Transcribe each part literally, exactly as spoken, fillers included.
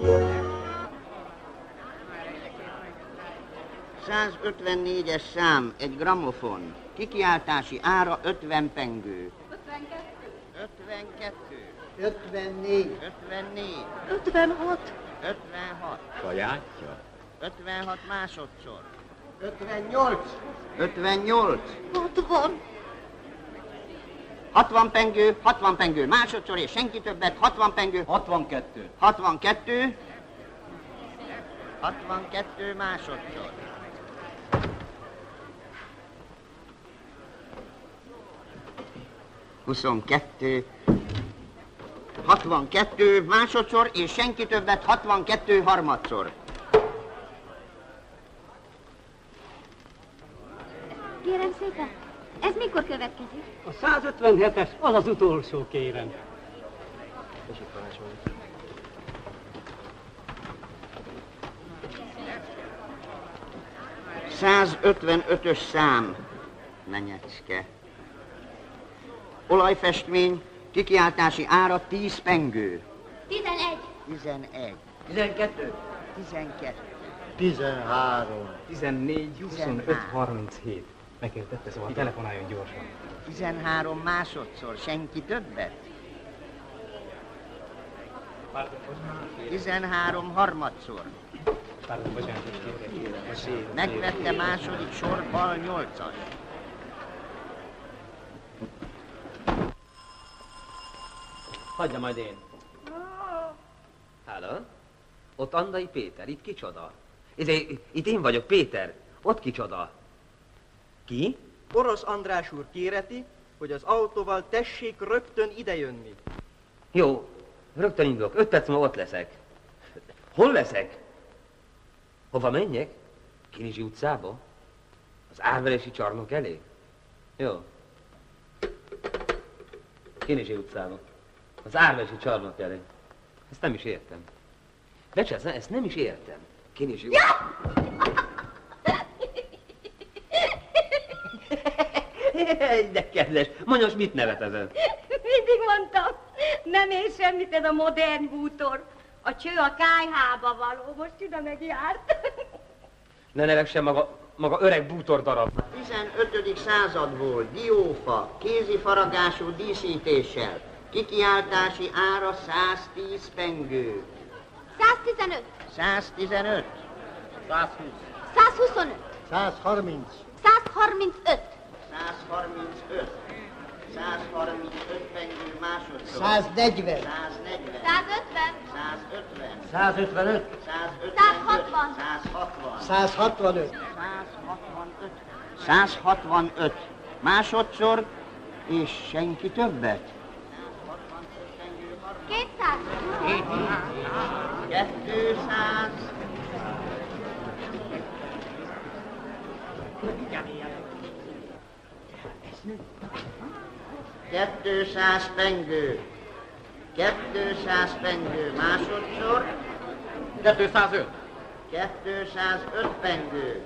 százötvennégyes szám, egy gramofon. Kikiáltási ára ötven pengő. ötvenkettő. ötvenkettő. ötvennégy. ötvennégy. ötvenhat. ötvenhat. Sajátja. ötvenhat másodszor. ötvennyolc. ötvennyolc. hatvan. hatvan pengő, hatvan pengő másodszor, és senki többet, hatvan pengő. hatvankettő. hatvankettő. hatvankettő másodszor. huszonkettő. hatvankettő másodszor, és senki többet, hatvankettő harmadszor. Kérem szépen, ez mikor következik? A százötvenhetes az az utolsó, kérem. százötvenötös szám, Menyecske. Olajfestmény, kikiáltási ára tíz pengő. tizenegy. tizenegy. tizenkettő. tizenkettő. tizenhárom. tizennégy, huszonöt, harminchét. Megértette, szóval telefonáljon gyorsan. tizenhárom másodszor, senki többet? tizenhárom harmadszor. Pardon, bocsánat, hogy kérlek. Megvette második sor, bal nyolcas. Hagyja majd én. Háló? Ott Andai Péter, itt kicsoda? Izé, itt én vagyok, Péter. Ott kicsoda? Ki? Orosz András úr kéreti, hogy az autóval tessék rögtön idejönni. Jó, rögtön indulok. Öt perc múlva ott leszek. Hol leszek? Hova menjek? Kinizsi utcába? Az árverési csarnok elé? Jó. Kinizsi utcába. Az árverési csarnok elé. Ezt nem is értem. Becsász, ezt nem is értem. Kinizsi utcába. De kedves, mondja, mit nevet ezen? Mindig mondtam, nem ér semmit ez a modern bútor. A cső a kájhába való, most ide megjárt. Ne nevessen maga, maga öreg bútor darab. tizenötödik századból diófa, kézi faragású díszítéssel. Kikiáltási ára száztíz pengő. száztizenöt. száztizenöt. százhúsz. százhuszonöt. százharminc. százharmincöt. százharmincöt. százharmincöt pengő másodszor. száznegyven. száznegyven. százötven. százötven. százötvenöt. százötvenöt. százhatvan. százhatvan. százhatvanöt. százhatvanöt. százhatvanöt. Másodszor, és senki többet. kétszáz. kétszáz. Kettőszáz pengő. Kettőszáz pengő másodszor. kétszázöt. Kettőszázöt pengő.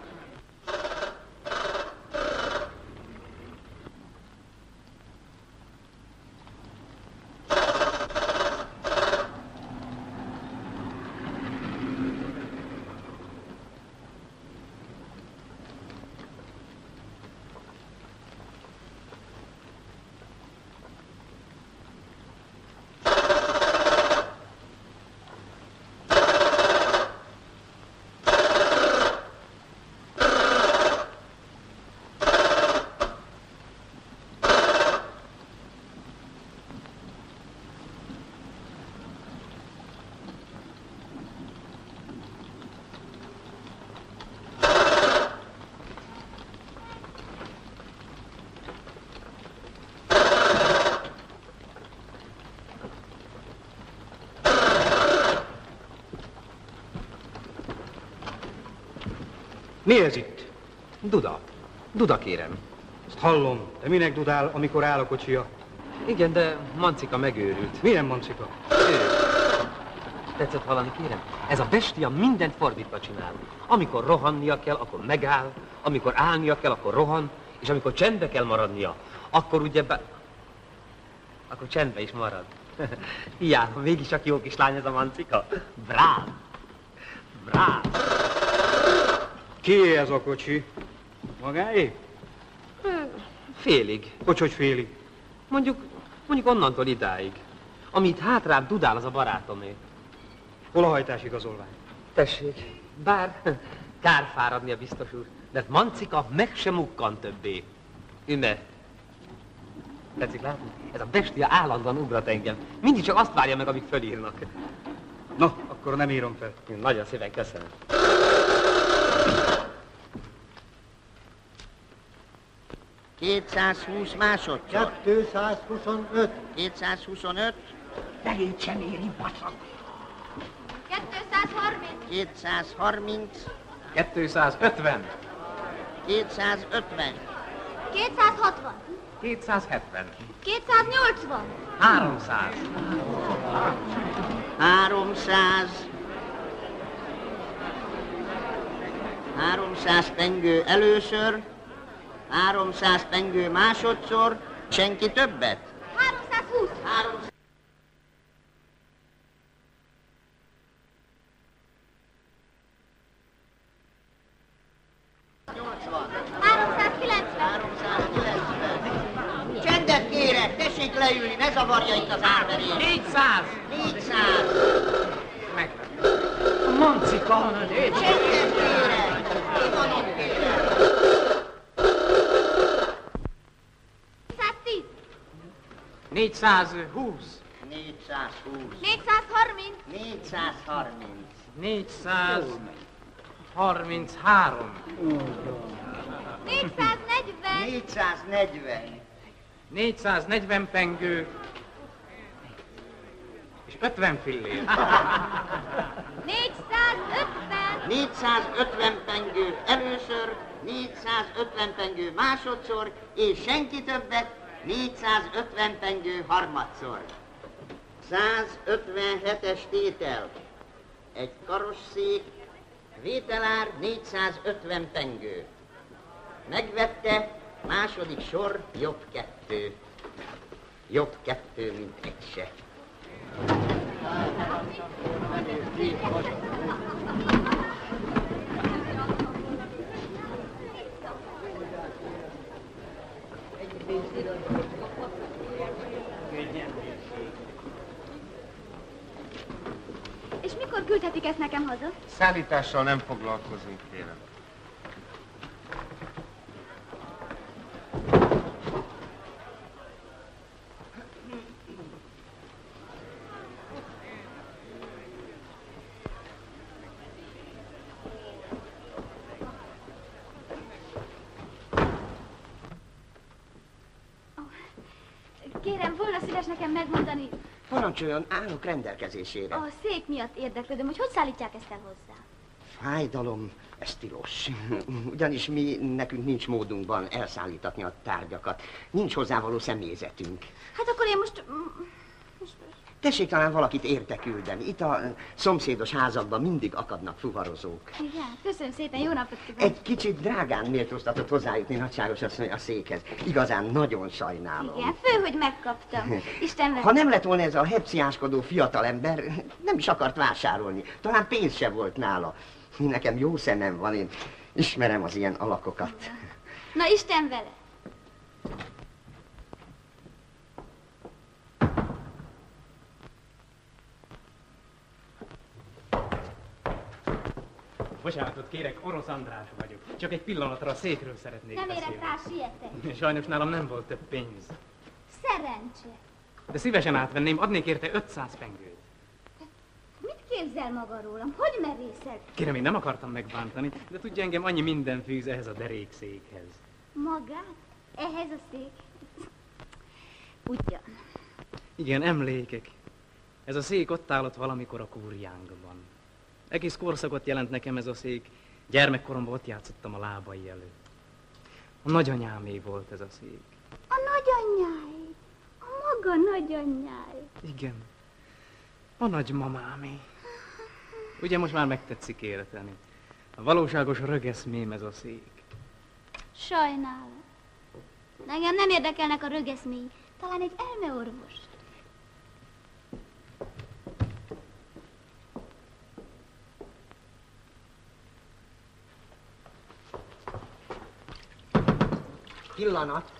Mi ez itt? Duda. Duda, kérem. Ezt hallom. De minek dudál, amikor áll a kocsia? Igen, de Mancika megőrült. Milyen Mancika? Ő. Tetszett hallani, kérem? Ez a bestia mindent fordítva csinál. Amikor rohannia kell, akkor megáll. Amikor állnia kell, akkor rohan. És amikor csendbe kell maradnia, akkor ugye be... Akkor csendbe is marad. Hiába, mégis csak jó kislány ez a Mancika. Bráv! Bráv! Kié ez a kocsi? Magáé? Félig. Hogy, hogy félig? Mondjuk, mondjuk onnantól idáig. Amit hátrább dudál, az a barátomé. Hol a hajtásigazolvány? Tessék, bár kár fáradni a biztos úr, de Mancika meg sem mukkan többé. Üme. Tetszik látni? Ez a bestia állandóan ugrat engem. Mindig csak azt várja meg, amíg fölírnak. No, akkor nem írom fel. Nagyon szépen köszönöm. kétszázhúsz másodszor. kétszázhuszonöt. kétszázhuszonöt. Megint sem éri, baszak. kétszázharminc. kétszázharminc. kétszázötven. kétszázötven. kétszázhatvan. kétszázhetven. kétszáznyolcvan. háromszáz. háromszáz. háromszáz pengő először. háromszáz pengő másodszor. Senki többet? háromszázhúsz. háromszáz. háromszázkilencven. háromszázkilencven. Csendet kérek, tessék leülni, ne zavarja itt az árverést. négyszáz. négyszáz. Meg. A Mancika. Csendet kérek. Mi van ott kérek? négyszáztíz. négyszázhúsz. négyszázhúsz. négyszázharminc. négyszázharminc. négyszázharminchárom. négyszáznegyven. négyszáznegyven. négyszáznegyven pengő. És ötven fillér. négyszázötven. négyszázötven pengő először, négyszázötven pengő másodszor, és senki többet, négyszázötven pengő harmadszor. százötvenhetes tétel. Egy karosszék, vételár négyszázötven pengő. Megvette, második sor, jobb kettő. Jobb kettő, mint egy se. És mikor küldhetik ezt nekem haza? Szállítással nem foglalkozunk, kérem. Kérem, volna szíves nekem megmondani, Parancsoljon, állok rendelkezésére. a szék miatt érdeklődöm, hogy hogy szállítják ezt el hozzá. Fájdalom, ez tilos. Ugyanis mi, nekünk nincs módunkban elszállítatni a tárgyakat. Nincs hozzávaló személyzetünk. Hát akkor én most... most... Tessék talán valakit érte küldeni. Itt a szomszédos házakban mindig akadnak fuvarozók. Igen, köszönöm szépen, jó napot kívánok. Egy kicsit drágán méltóztatott hozzájutni, nagyságos asszony, a székhez. Igazán nagyon sajnálom. Igen, fő, hogy megkaptam. Isten Ha nem lett volna ez a hepciáskodó fiatalember, nem is akart vásárolni. Talán pénz se volt nála. Nekem jó szemem van, én ismerem az ilyen alakokat. Na, Isten vele. Bocsánatot kérek, Orosz András vagyok. Csak egy pillanatra a székről szeretnék Nem beszélni. érek rá, sietek. Sajnos nálam nem volt több pénz. Szerencse. De szívesen átvenném, adnék érte ötszáz pengőt. Mit képzel maga rólam? Hogy merészel? Kérem, én nem akartam megbántani, de tudja, engem annyi minden fűz ehhez a derékszékhez. Magát? Ehhez a szék? Ugyan. Igen, emlékek. Ez a szék ott állott valamikor a kúriánkban. Egész korszakot jelent nekem ez a szék. Gyermekkoromban ott játszottam a lábai előtt. A nagyanyámé volt ez a szék. A nagyanyjáé. A maga nagyanyjáé. Igen. A nagymamámé. Ugye most már megtetszik érteni. A valóságos rögeszmém ez a szék. Sajnálom. Engem nem érdekelnek a rögeszmény. Talán egy elmeorvos. pillanat.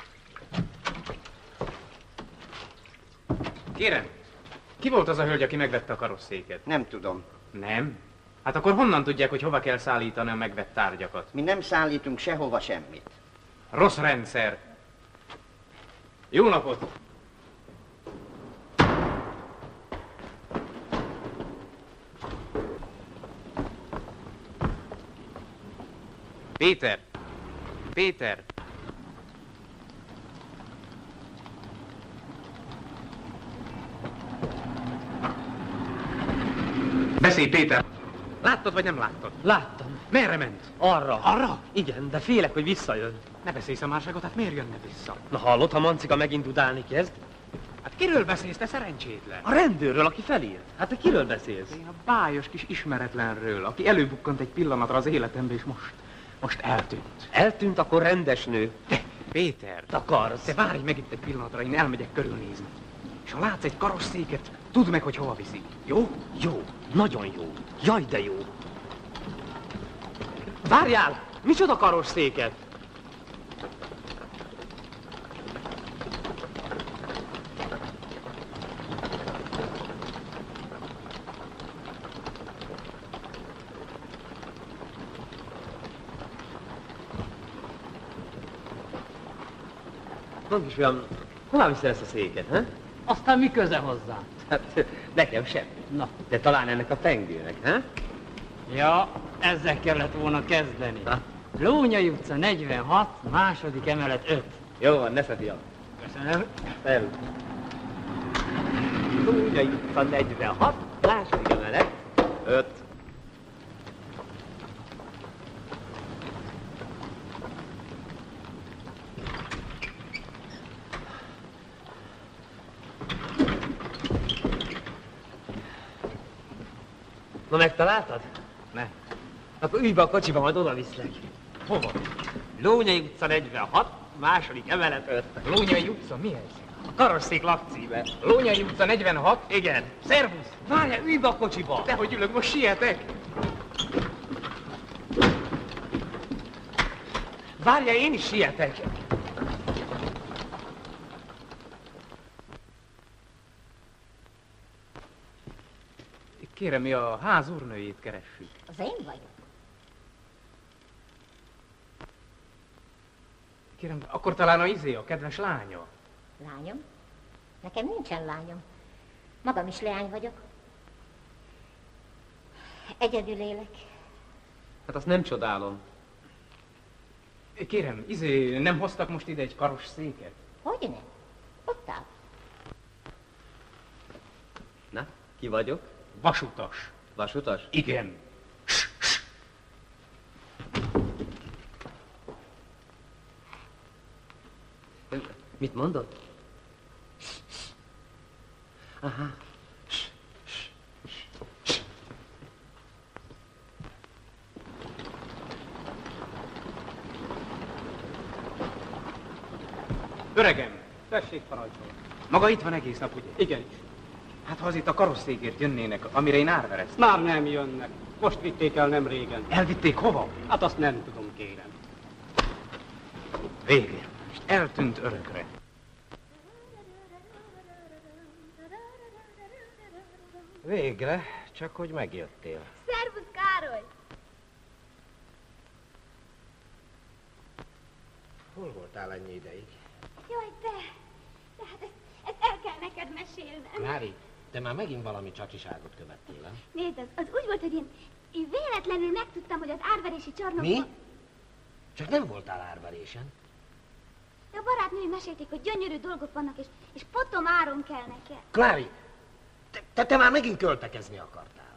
Kérem, ki volt az a hölgy, aki megvette a karosszéket? Nem tudom. Nem? Hát akkor honnan tudják, hogy hova kell szállítani a megvett tárgyakat? Mi nem szállítunk sehova semmit. Rossz rendszer. Jó napot! Péter! Péter! Beszélj, Péter! Láttad, vagy nem láttad? Láttam. Merre ment? Arra. Arra? Igen, de félek, hogy visszajön. Ne beszélj szamárságot, hát miért jönne vissza? Na hallod, ha Mancika megint dudálni kezd? Hát kiről beszélsz, te szerencsétlen? A rendőrről, aki felírt. Hát te kiről beszélsz? Én a bájos kis ismeretlenről, aki előbukkant egy pillanatra az életembe, és most, most eltűnt. Eltűnt, akkor rendes nő. Te, Péter! Akarsz? Te várj meg itt egy pillanatra, én elmegyek körülnézni. És ha látsz egy karosszéket, tudd meg, hogy hova viszik. Jó? Jó, nagyon jó. Jaj, de jó. Várjál! Micsoda karosszéket? Mondd is, olyan, hová viszel ezt a széket, ha? Aztán mi köze hozzá? Hát nekem sem. Na. De talán ennek a pengőnek, ha? Ja, ezzel kellett volna kezdeni. Na. Lónyai utca negyvenhat, második emelet öt. Jó van, ne szedj. Köszönöm. El. Lónyai utca negyvenhat, második emelet öt. Na megtaláltad? Ne. Akkor ülj be a kocsiba, majd oda viszlek. Hova? Lónyai utca negyvenhat, második emelet öt. Lónyai utca, mi ez? A karosszék lakcíme. Lónyai utca negyvenhat? Igen. Szervusz! Várjál, ülj be a kocsiba! Dehogy ülök, most sietek! Várjál, én is sietek! Kérem, mi a ház úrnőjét keressük. Az én vagyok. Kérem, akkor talán a izé, a kedves lánya. Lányom? Nekem nincsen lányom. Magam is leány vagyok. Egyedül élek. Hát azt nem csodálom. Kérem, izé, nem hoztak most ide egy karos széket? Hogyne? Ott áll. Na, ki vagyok? Vasutas. Vasutas? Igen. Mit mondod? Aha. Öregem, Tessék parancsolni. maga itt van egész nap, ugye? Igen. Hát ha az itt a karosszékért jönnének, amire én árvereztem. Már nem jönnek. Most vitték el nem régen. Elvitték hova? Hát azt nem tudom, kérem. Végre. És eltűnt örökre. Végre, csak hogy megjöttél. Szervusz, Károly! Hol voltál ennyi ideig? Jaj, te! De hát ezt, ezt el kell neked mesélnem. Klári, te már megint valami csacsiságot követtél, nem? Nézd, az, az úgy volt, hogy én, én véletlenül megtudtam, hogy az árverési csarnokban... Mi? Csak nem voltál árverésen? De a barátnőim mesélték, hogy gyönyörű dolgok vannak, és, és potom áron kell nekem. Klári, te, te, te már megint költekezni akartál.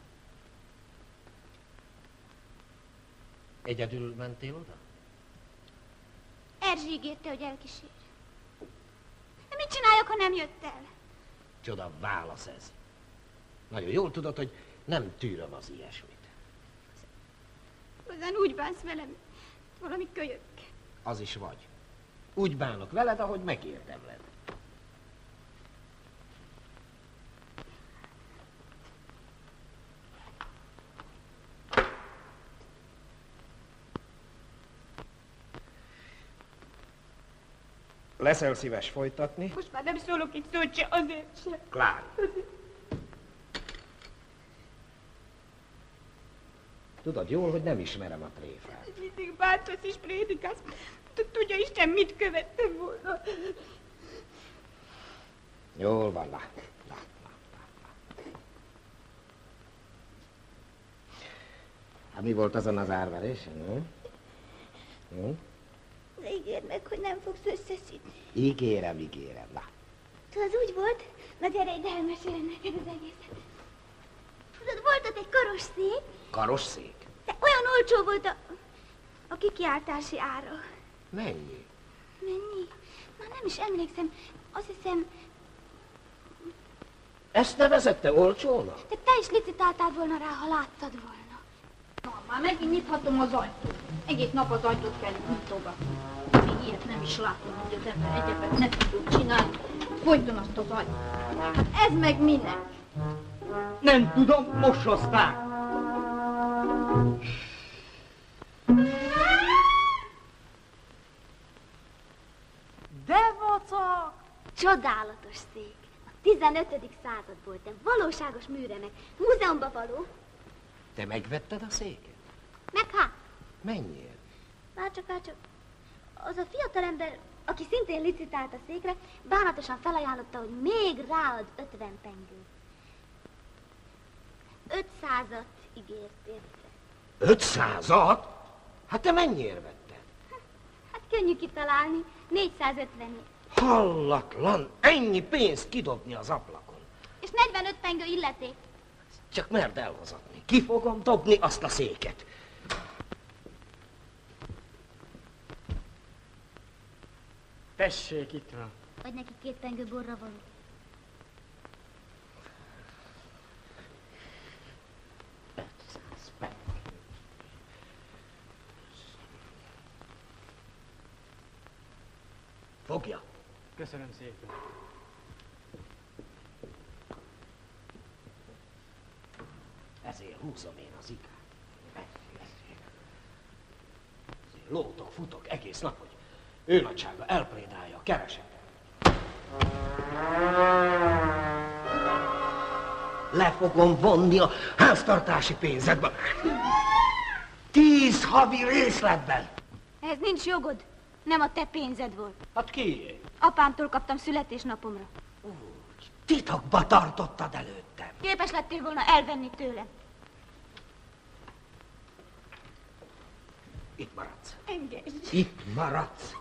Egyedül mentél oda? Erzsi ígérte, hogy elkísér. De mit csináljak, ha nem jött el? Csoda válasz ez. Nagyon jól tudod, hogy nem tűröm az ilyesmit. Hozzán úgy bánsz velem, mint valami kölyök. Az is vagy. Úgy bánok veled, ahogy megérdemled. Leszel szíves folytatni? Most már nem szólok egy szót se, azért se. Klári. Tudod jól, hogy nem ismerem a tréfát. Mindig bántasz és prédikálsz. Tudja Isten, mit követtem volna. Jól van, lá. lá, lá, lá, lá. Hát mi volt azon az árverésen, hm? Hm? De ígérd meg, hogy nem fogsz összeszidni. Ígérem, ígérem, lá. Tudod, úgy volt, na gyere ide, elmesélem neked az egészet. Tudod, volt ott egy karosszék, Karosszék? de olyan olcsó volt a, a kikiáltási ára. Mennyi? Mennyi? Már nem is emlékszem. Azt hiszem, Ezt nevezed te olcsónak? te te is licitáltál volna rá, ha láttad volna. Na, már megint nyithatom az ajtót. Egész nap az ajtót kell nyitogatni. Még ilyet nem is látom, hogy az ember egyebet ne tudjuk csinálni. Folyton azt az ajtót. Hát ez meg minek? Nem tudom, mosozták. De vacak! Csodálatos szék. A tizenötödik századból, de valóságos műremek. Múzeumba való. Te megvetted a széket? Meg hát, Mennyiért? várcsak, várcsak. Az a fiatalember, aki szintén licitált a székre, bánatosan felajánlotta, hogy még ráad ötven pengőt. Ötszázat ígért érte. Ötszázat? Hát te mennyiért vetted? Hát könnyű kitalálni, négyszázötvenért. Hallatlan, ennyi pénzt kidobni az ablakon. És negyvenöt pengő illeték. Csak merd elhozatni. Ki fogom dobni azt a széket. Tessék, itt van. Vagy neki két pengő borra való. ötszáz pengő. Fogja. Köszönöm szépen. Ezért húzom én az ikát. Ezért lótok, futok egész nap, hogy ő nagysága elplédálja a keresetet. Le fogom vonni a háztartási pénzedből. Tíz havi részletben. Ehhez nincs jogod. Nem a te pénzed volt. Hát kié? Apámtól kaptam születésnapomra. Úgy, titokba tartottad előttem. Képes lettél volna elvenni tőlem. Itt maradsz. Engedj! Itt maradsz.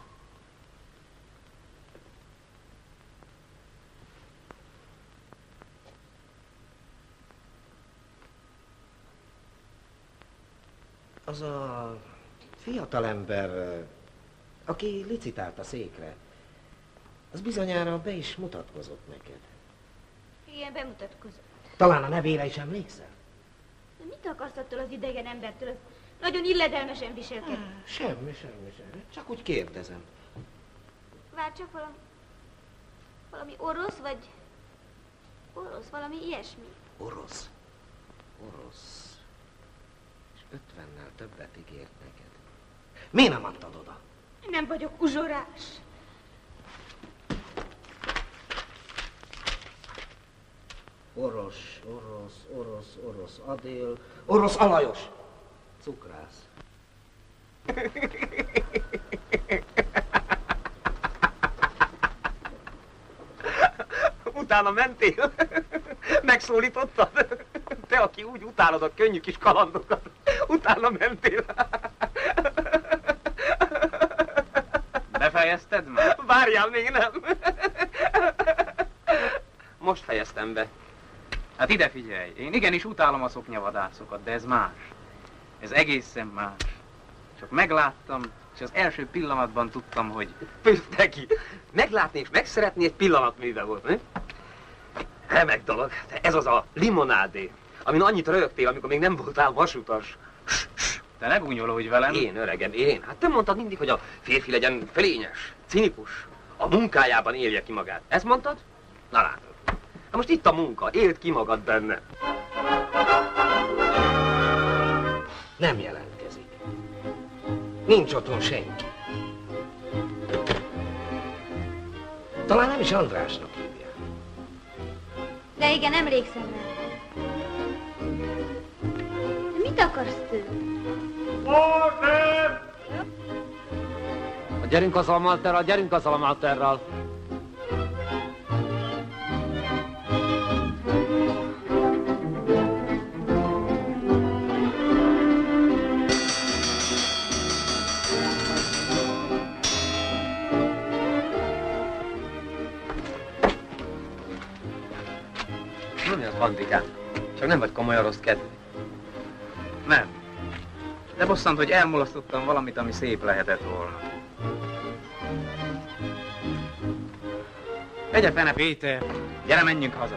Az a fiatalember, aki licitált a székre, az bizonyára be is mutatkozott neked. Igen, bemutatkozott. Talán a nevére is emlékszel? De mit akarsz attól az idegen embertől? Az nagyon illedelmesen viselkedik. Semmi, semmi, semmi. Csak úgy kérdezem. Vár csak valami... Valami orosz, vagy... Orosz, valami ilyesmi. Orosz. Orosz. És ötvennel többet ígért neked. Miért nem adtad oda? Nem vagyok uzsorás. Orosz, orosz, orosz, orosz Adél, orosz Alajos. Cukrász. Utána mentél? Megszólítottad? Te, aki úgy utálod a könnyű kis kalandokat, utána mentél? Befejezted már? Várjál, még nem. Most fejeztem be. Hát ide figyelj, én igenis utálom a szoknyavadászokat, de ez más. Ez egészen más. Csak megláttam, és az első pillanatban tudtam, hogy... Püff neki! Meglátni és megszeretni egy pillanatműve volt, mi? Remek dolog. Ez az a limonádé, amin annyit röhögtél, amikor még nem voltál vasutas. Te ne gúnyolódj velem. Én, öregem, én. Hát te mondtad mindig, hogy a férfi legyen fölényes, cinikus, a munkájában élje ki magát. Ezt mondtad? Na látod. Na most itt a munka, éld ki magad benne. Nem jelentkezik. Nincs otthon senki. Talán nem is Andrásnak hívják. De igen, emlékszem rá. Mit akarsz tőle? Gyerünk az Almalterral, gyerünk az Almalterral. Mi az, Bandikám? Csak nem vagy komoly rossz kedvű. Nem. De bosszant, hogy elmulasztottam valamit, ami szép lehetett volna. Egye fene, Péter! Gyere, menjünk haza!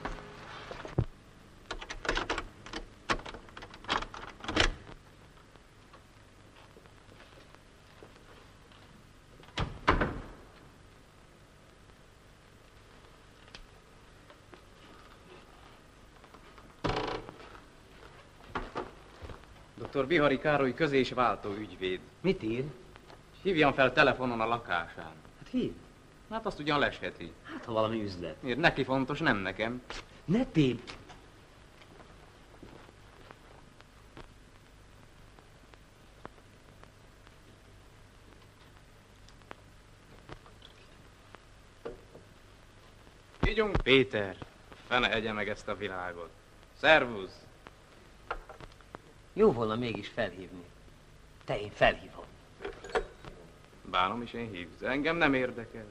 doktor Bihari Károly köz- és váltó ügyvéd. Mit ír? Hívjam fel telefonon a lakásán. Hát hív. Hát azt ugyan lesheti. Hát, ha valami üzlet. Miért neki fontos, nem nekem. Ne tév! Ígyunk, Péter! Fene egye meg ezt a világot. Szervusz! Jó volna mégis felhívni. Te, én felhívom. Bánom is én hívsz, engem nem érdekel.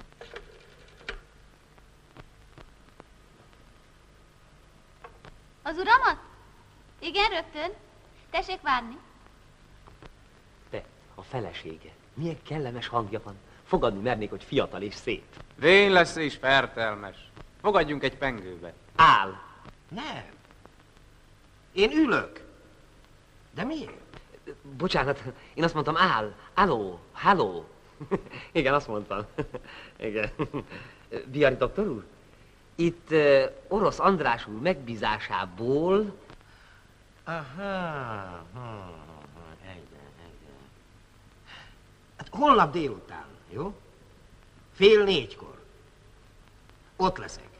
Az uramat? Igen, rögtön. Tessék várni. Te, a felesége. Milyen kellemes hangja van. Fogadni mernék, hogy fiatal és szép. Vén lesz és fertelmes. Fogadjunk egy pengőbe. Áll. Nem. Én ülök. De miért? Bocsánat, én azt mondtam áll. Álló, halló. Igen, azt mondtam. Igen. Bihari doktor úr? Itt uh, Orosz András úr megbízásából... Aha. Ha, igen, igen. Hát holnap délután, jó? Fél négykor. Ott leszek.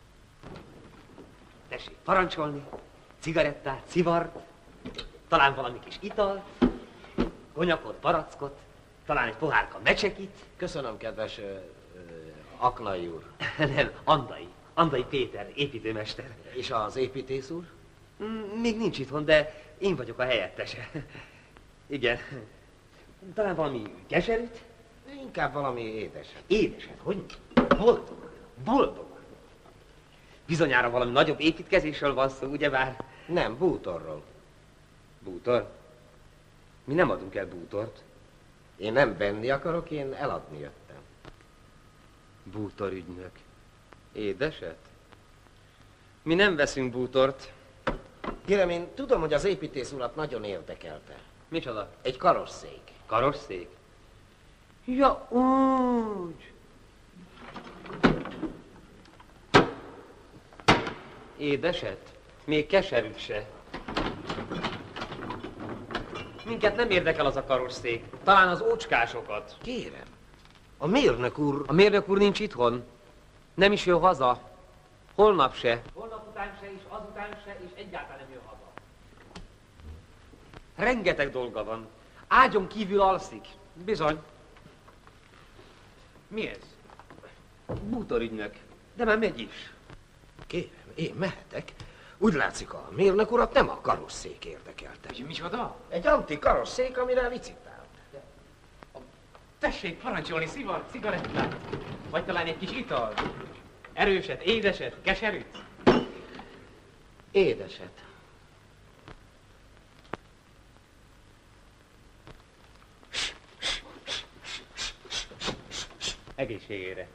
Tessék parancsolni. Cigarettát, szivart, talán valami kis italt, konyakot, barackot, talán egy pohárka mecsekit. Köszönöm, kedves ö, ö, Aknai úr. Nem, Andai. Andai Péter, építőmester. És az építész úr? Mm, Még nincs itthon, de én vagyok a helyettese. Igen. Talán valami keserűt? Inkább valami édeset. Édeset, hogy? Boldog, boldog. Bizonyára valami nagyobb építkezésről van szó, ugyebár? Nem, bútorról. Bútor? Mi nem adunk el bútort. Én nem venni akarok, én eladni jöttem. Bútorügynök. Édeset? Mi nem veszünk bútort. Kérem, én tudom, hogy az építész urat nagyon érdekelte. Micsoda? Egy karosszék. Karosszék? Ja, úgy. Édeset? Még keserűt se. Minket nem érdekel az a karosszék. Talán az ócskásokat. Kérem, a mérnök úr... A mérnök úr nincs itthon. Nem is jön haza. Holnap se. Holnap után se, és azután se, és egyáltalán nem jön haza. Rengeteg dolga van. Ágyon kívül alszik. Bizony. Mi ez? Bútorügynök. De már megy is. Kérem, én mehetek. Úgy látszik, a mérnök urat nem a karosszék érdekelte. És micsoda? Egy antikarosszék, amire licitál. Tessék parancsolni szivart, cigarettát. Vagy talán egy kis ital. Erőset, édeset, keserűt. Édeset. Egészségére.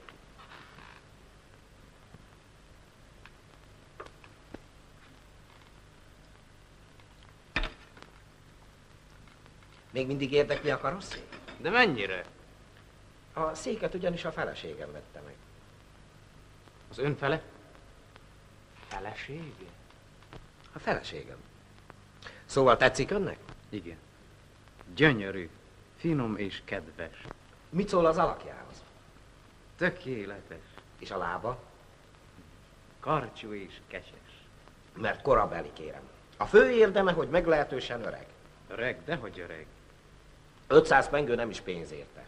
Még mindig érdekli a karosszék? De mennyire? A széket ugyanis a feleségem vette meg. Az ön fele? Felesége? A feleségem. Szóval tetszik önnek? Igen. Gyönyörű, finom és kedves. Mit szól az alakjához? Tökéletes. És a lába? Karcsú és keses. Mert korabeli, kérem. A fő érdeme, hogy meglehetősen öreg. Öreg, dehogy öreg. ötszáz pengő nem is pénz érte.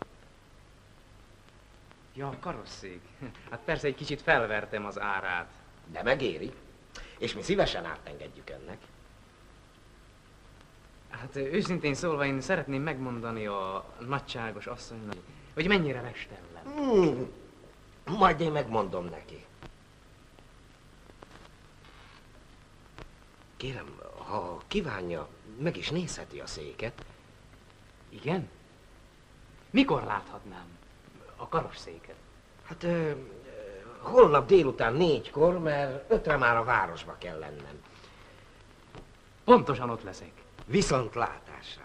Ja, a karosszék. Hát persze egy kicsit felvertem az árát. De megéri. És mi szívesen átengedjük ennek. Hát őszintén szólva én szeretném megmondani a nagyságos asszonynak, hogy mennyire lestellem. Hmm. Majd én megmondom neki. Kérem, ha kívánja, meg is nézheti a széket. Igen? Mikor láthatnám a karosszéket? Hát ö, holnap délután négykor, mert ötre már a városba kell lennem. Pontosan ott leszek. Viszont látásra.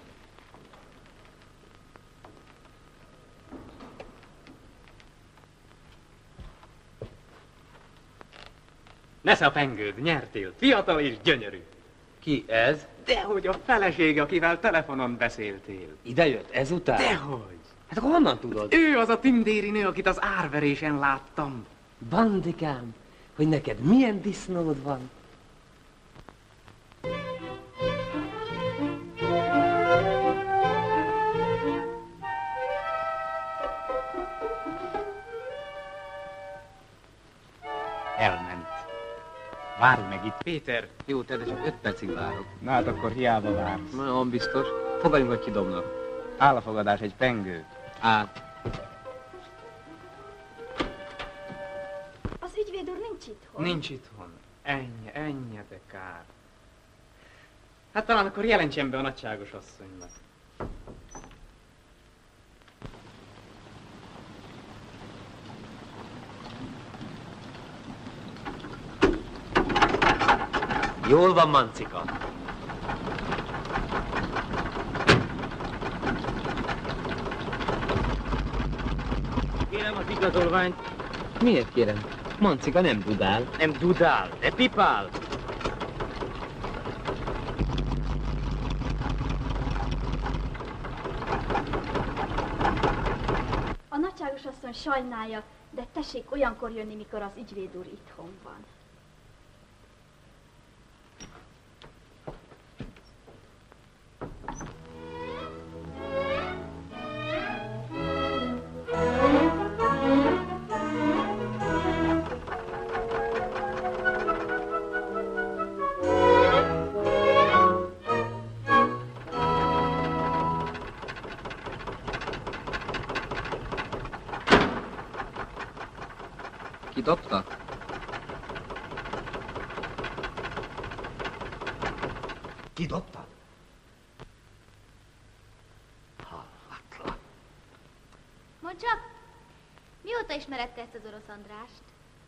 Nesze a pengőd, nyertél. Fiatal és gyönyörű. Ki ez? Dehogy a feleség, akivel telefonon beszéltél. Ide jött ezután? Dehogy. Hát akkor honnan tudod? Ő az a tündéri nő, akit az árverésen láttam. Bandikám, hogy neked milyen disznód van? Elment. Várj meg itt, Péter. Jó, te, de csak öt percig várok. Na hát akkor hiába vársz. Nagyon biztos. Fogadjunk, hogy kidobnak. Áll a fogadás egy pengő. Át. Az ügyvéd úr nincs itthon. Nincs itthon. Ennyi, ennyi, de kár. Hát talán akkor jelentsen be a nagyságos asszonynak. Jól van, Mancika. Kérem az igazolványt. Miért kérem? Mancika nem dudál. Nem dudál, de pipál. A nagyságos asszony sajnálja, de tessék olyankor jönni, mikor az ügyvéd úr itthon van. Kidobta? Kidobta? Hallatlan. Mondd csak, mióta ismered te ezt az orosz Andrást?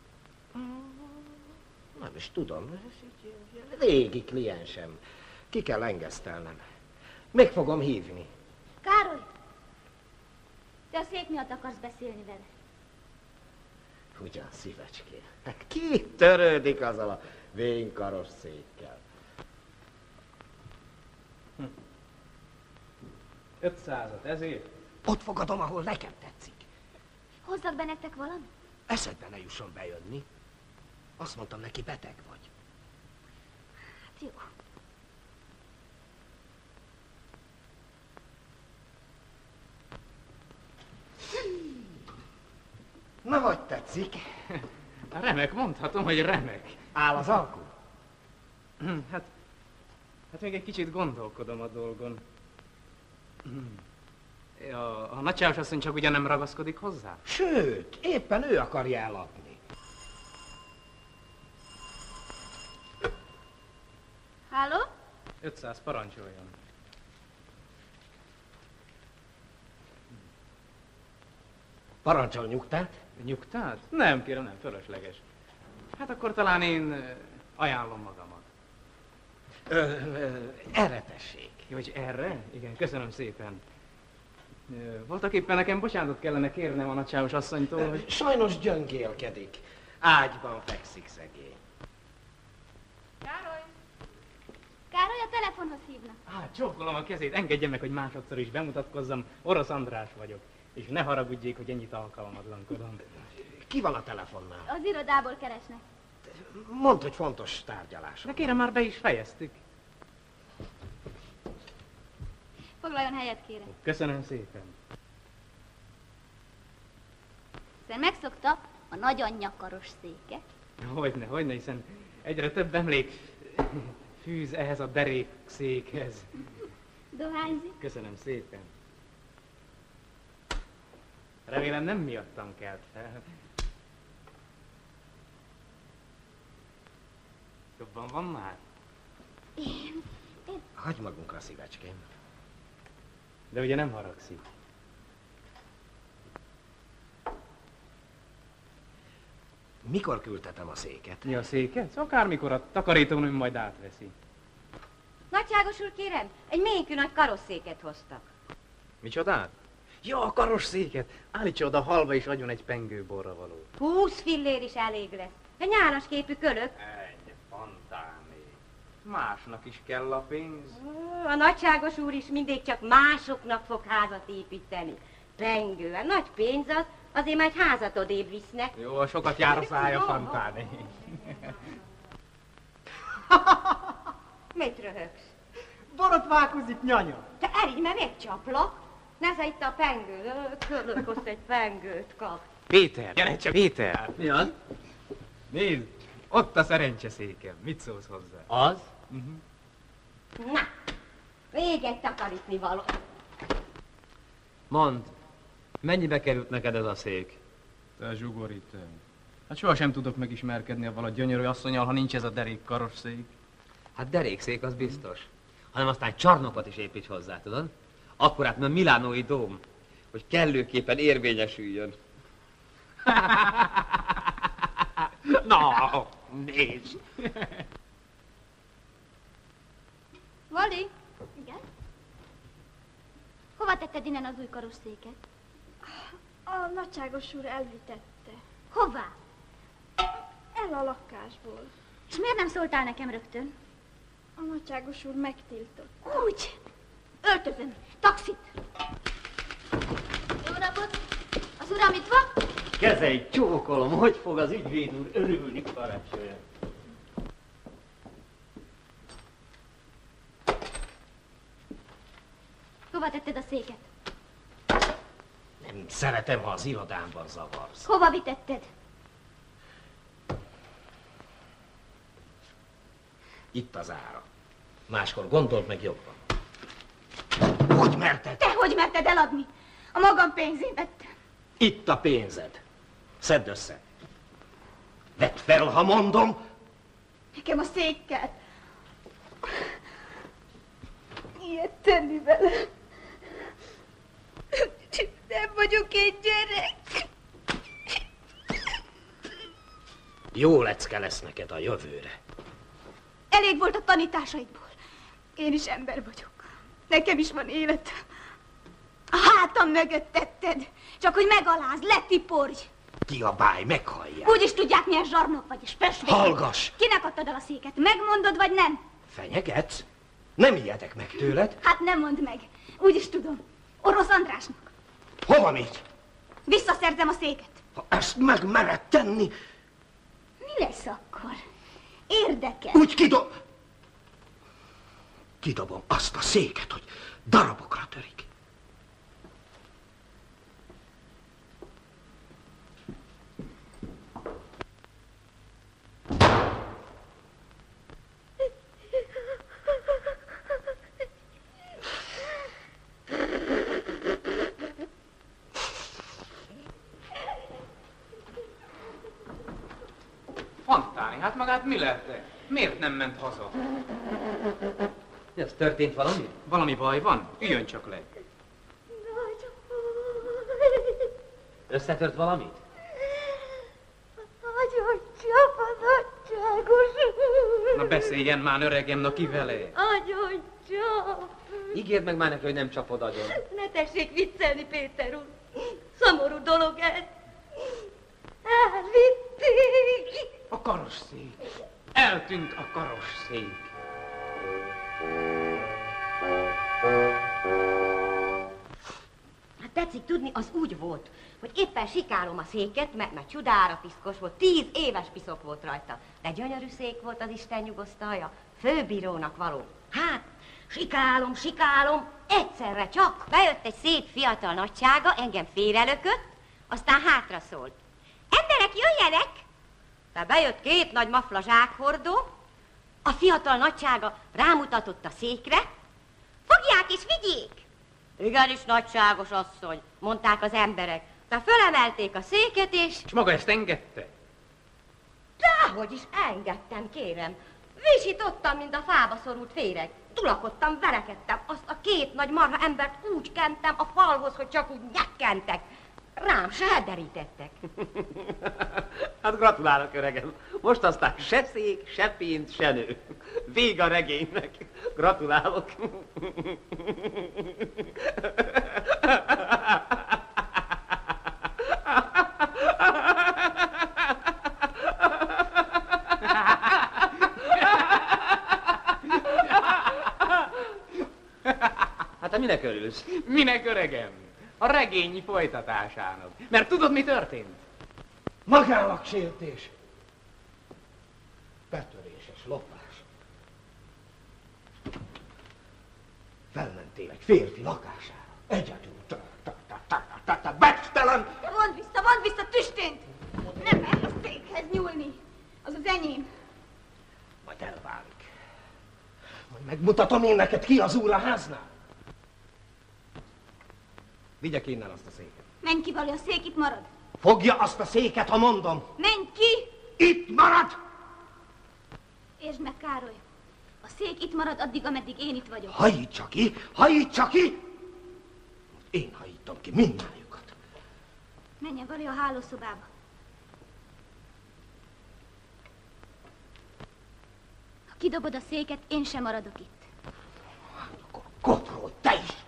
Nem is tudom, ez egy ilyen régi kliensem. Ki kell engesztelnem. Meg fogom hívni. Károly! Te a szék miatt akarsz beszélni vele. Ugyan, szívecském. Ki törődik azzal a vénkaros székkel? Hm. ötszázat, ezért? Ott fogadom, ahol nekem tetszik. Hozzak be nektek valami? Eszedbe ne jusson bejönni. Azt mondtam neki, beteg vagy. Hát jó. Na, vagy tetszik? Remek, mondhatom, hogy remek. Áll az alkú? Hát, hát még egy kicsit gondolkodom a dolgon. A, a nagyságos asszony csak ugyan nem ragaszkodik hozzá? Sőt, éppen ő akarja eladni. Háló? ötszáz, parancsoljon. Parancsol nyugtát? Nyugtát? Nem, kérem, nem, fölösleges. Hát akkor talán én ö, ajánlom magamat. Ö, ö, erre tessék. Jó, hogy erre? Igen, köszönöm szépen. Ö, voltak éppen nekem bocsánatot kellene kérnem a nagyságos asszonytól, hogy... Sajnos gyöngélkedik. Ágyban fekszik szegény. Károly! Károly, a telefonhoz hívnak. Á, csókolom a kezét, engedje meg, hogy másodszor is bemutatkozzam. Orosz András vagyok. És ne haragudjék, hogy ennyit alkalmatlankodom. Ki van a telefonnál? Az irodából keresnek. Mondd, hogy fontos tárgyalás. De kérem, már be is fejeztük. Foglaljon helyet, kérem. Köszönöm szépen. Hiszen megszokta a nagyanyja karos széke. Hogyne, hogyne, hiszen egyre több emlék fűz ehhez a derék székhez. Dohányzik? Köszönöm szépen. Remélem nem miattam kelt fel. Jobban van már? Én, én... Hagyj magunkra, szívecském. De ugye nem haragszik? Mikor küldtetem a széket? Mi a széket? Akármikor a takarítónőm majd átveszi. Nagyságos úr, kérem, egy mélykű nagy karosszéket hoztak. Micsodát? Ja, a karosszéket! Állítsa oda halva és adjon egy pengőborra való. Húsz fillér is elég lesz. Egy nyálas képű kölök. Egy fantáné. Másnak is kell a pénz. A nagyságos úr is mindig csak másoknak fog házat építeni. Pengő, a nagy pénz az, azért már egy házat odébb visznek. Jó, sokat jár a szája, fantáné. Mit röhögsz? Borotválkozik, nyanya. Te erígy, mert megcsaplak. Nesze itt a pengő, kölök azt egy pengőt kap. Péter, gyere csak, Péter! Mi az? Nézd, ott a szerencseszékem. Mit szólsz hozzá? Az? Uh-huh. Na, véget takarítni való. Mondd, mennyibe került neked ez a szék? Te zsugorítő. Hát sohasem tudok megismerkedni avval a gyönyörű asszonnyal, ha nincs ez a derék karosszék. Hát derékszék, az biztos. Hanem aztán csarnokot is építs hozzá, tudod? Akkorát, mert milánói dóm, hogy kellőképpen érvényesüljön. Na, nézd! Vali? Igen? Hova tetted innen az új karosszéket? A nagyságos úr elvitette. Hová? El a lakásból. És miért nem szóltál nekem rögtön? A nagyságos úr megtiltott. Úgy. Öltözöm. Taxit. Jó napot! Az uram itt van? Kezelj, csókolom, hogy fog az ügyvéd úr örülni parancsolja. Hova tetted a széket? Nem szeretem, ha az irodámban zavarsz. Hova vitetted? Itt az ára. Máskor gondold meg jobban. Hogy merted? Te hogy merted eladni? A magam pénzén vettem. Itt a pénzed. Szedd össze. Vedd fel, ha mondom. Nekem a székkel. Ilyet tenni velem. Nem vagyok egy gyerek. Jó lecke lesz neked a jövőre. Elég volt a tanításaidból. Én is ember vagyok. Nekem is van életem. A hátam mögött tetted. Csak hogy megaláz, letiporj. Kiabálj, meghallják. Úgy is tudják, milyen zsarnok vagy, és festmény. Hallgass! Kinek adtad el a széket? Megmondod, vagy nem? Fenyegetsz? Nem ijedek meg tőled. Hát nem mondd meg. Úgy is tudom. Orosz Andrásnak. Hova mit? Visszaszerzem a széket. Ha ezt megmered tenni... Mi lesz akkor? Érdekel. Úgy kidob... Kidobom azt a széket, hogy darabokra törik. Fantáni, hát magát mi lette? Miért nem ment haza? Ez történt valami? Valami baj van? Üljön csak le. Összetört valamit? Nagyon csap a nagyságos úr. Na beszéljen már, öregem, na ki vele? Nagyon csap. Ígérd meg már neki, hogy nem csapod agyon. Ne tessék viccelni, Péter úr. Szomorú dolog ez. Elvitték. A karosszék. Eltűnt a karosszék. Hát tetszik tudni, az úgy volt, hogy éppen sikálom a széket, mert, mert csodára piszkos volt, tíz éves piszok volt rajta. De gyönyörű szék volt, az Isten nyugosztalja, főbírónak való. Hát, sikálom, sikálom, egyszerre csak bejött egy szép fiatal nagysága, engem félrelökött, aztán hátra szólt. Emberek, jöjjenek! Tehát bejött két nagy mafla zsákhordó, a fiatal nagysága rámutatott a székre, fogják és vigyék! Igenis, nagyságos asszony, mondták az emberek. Tehát fölemelték a széket, és... És maga ezt engedte? Dehogy is engedtem, kérem. Visítottam, mint a fába szorult féreg. Tulakodtam, verekedtem, azt a két nagy marha embert úgy kentem a falhoz, hogy csak úgy nyekkentek. Rám se hederítettek. Hát gratulálok, öregem. Most aztán se szék, se pénz, se nő. Vég a regénynek. Gratulálok. Hát te minek örülsz? Minek, öregem? A regényi folytatásának. Mert tudod, mi történt? Magállagsértés. Betöréses lopás. Felmentél egy férfi lakására. Egyedül. Becstelen! Mondd vissza, mondd vissza, tüstént! Nem lehet a székhez nyúlni. Az az enyém. Majd elválik. Majd megmutatom én neked, ki az úr a háznál. Vigyek innen azt a széket. Menj ki, Vali, a szék itt marad. Fogja azt a széket, ha mondom. Menj ki! Itt marad! Értsd meg, Károly. A szék itt marad addig, ameddig én itt vagyok. Hajítsa ki! Hajítsa ki! Én hajítom ki mindannyiukat. Menjen, Vali, a hálószobába. Ha kidobod a széket, én sem maradok itt. Kopró, te is!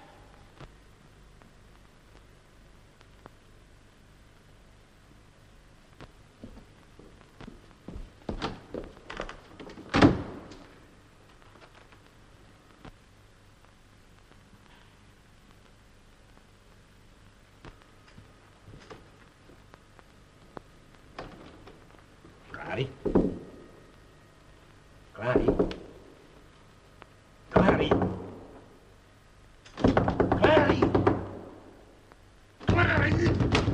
Klári? Klári? Klári? Klári? Klári?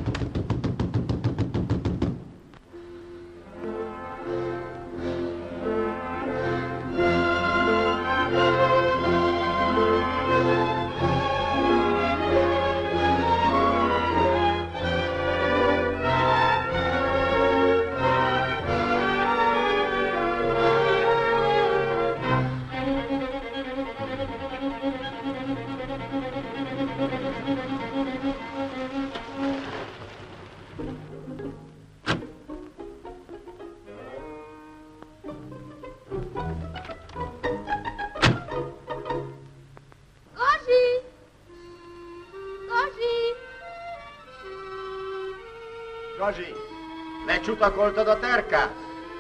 Gazsi, lecsutakoltad a terkát?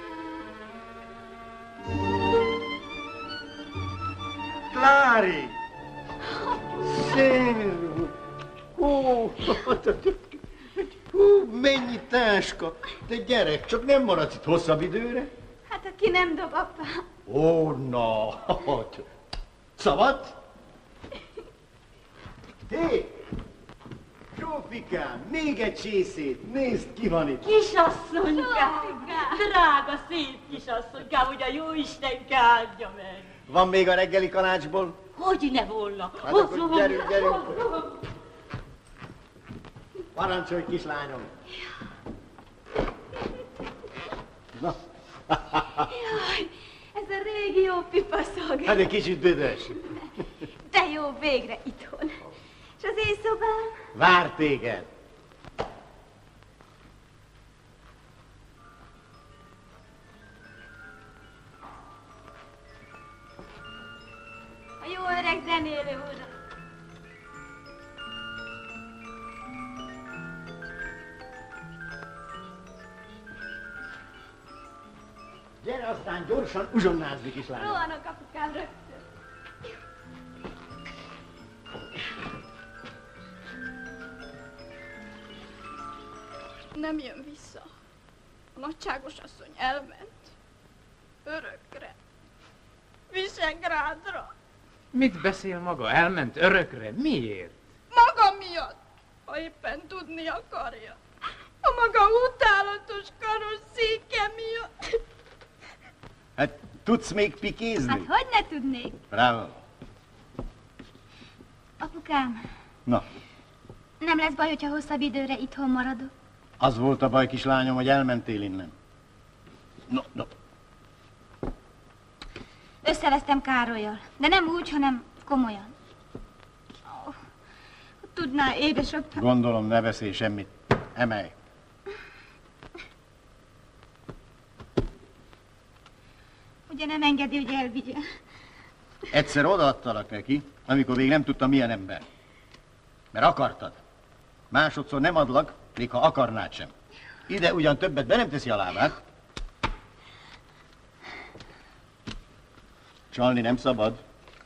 Klári! Szép! Hú, hú, mennyi táska! Te gyerek, csak nem maradsz itt hosszabb időre? Hát, aki nem dob, apá. Ó, na, hát. Szabad? Hé! Zsófikám, még egy csészét, nézd, ki van itt. Kisasszonykám, drága, szép kisasszonykám, hogy a jóistenke áldja meg. Van még a reggeli kalácsból? Hogy ne volna? Hát akkor gyerünk, gyerünk. Parancsolj, kislányom. Na. Jaj, ez a régi jó pipaszog. Hát egy kicsit büdös. De jó, végre itthon. És az én szobám? Vár téged. A jó öreg zenélő uram. Gyere aztán gyorsan uzsonnázni, kislányom. Rohanok, apukám, rögtön. nem jön vissza. A nagyságos asszony elment. Örökre. Visegrádra. Mit beszél maga? Elment örökre? Miért? Maga miatt, ha éppen tudni akarja. A maga utálatos karosszéke miatt. Hát tudsz még pikézni? Hát hogy ne tudnék? Bravo. Apukám, Na, nem lesz baj, hogyha hosszabb időre itthon maradok? az volt a baj, kislányom, hogy elmentél innen. No, no. Összevesztem Károlyal, de nem úgy, hanem komolyan. Oh, tudná, édesapám. Gondolom, ne beszélj semmit. Emelj. Ugye nem engedi, hogy elvigye. Egyszer odaadtalak neki, amikor még nem tudtam, milyen ember. Mert akartad. Másodszor nem adlak, még ha akarnád sem. Ide ugyan többet be nem teszi a lábát. Csalni nem szabad.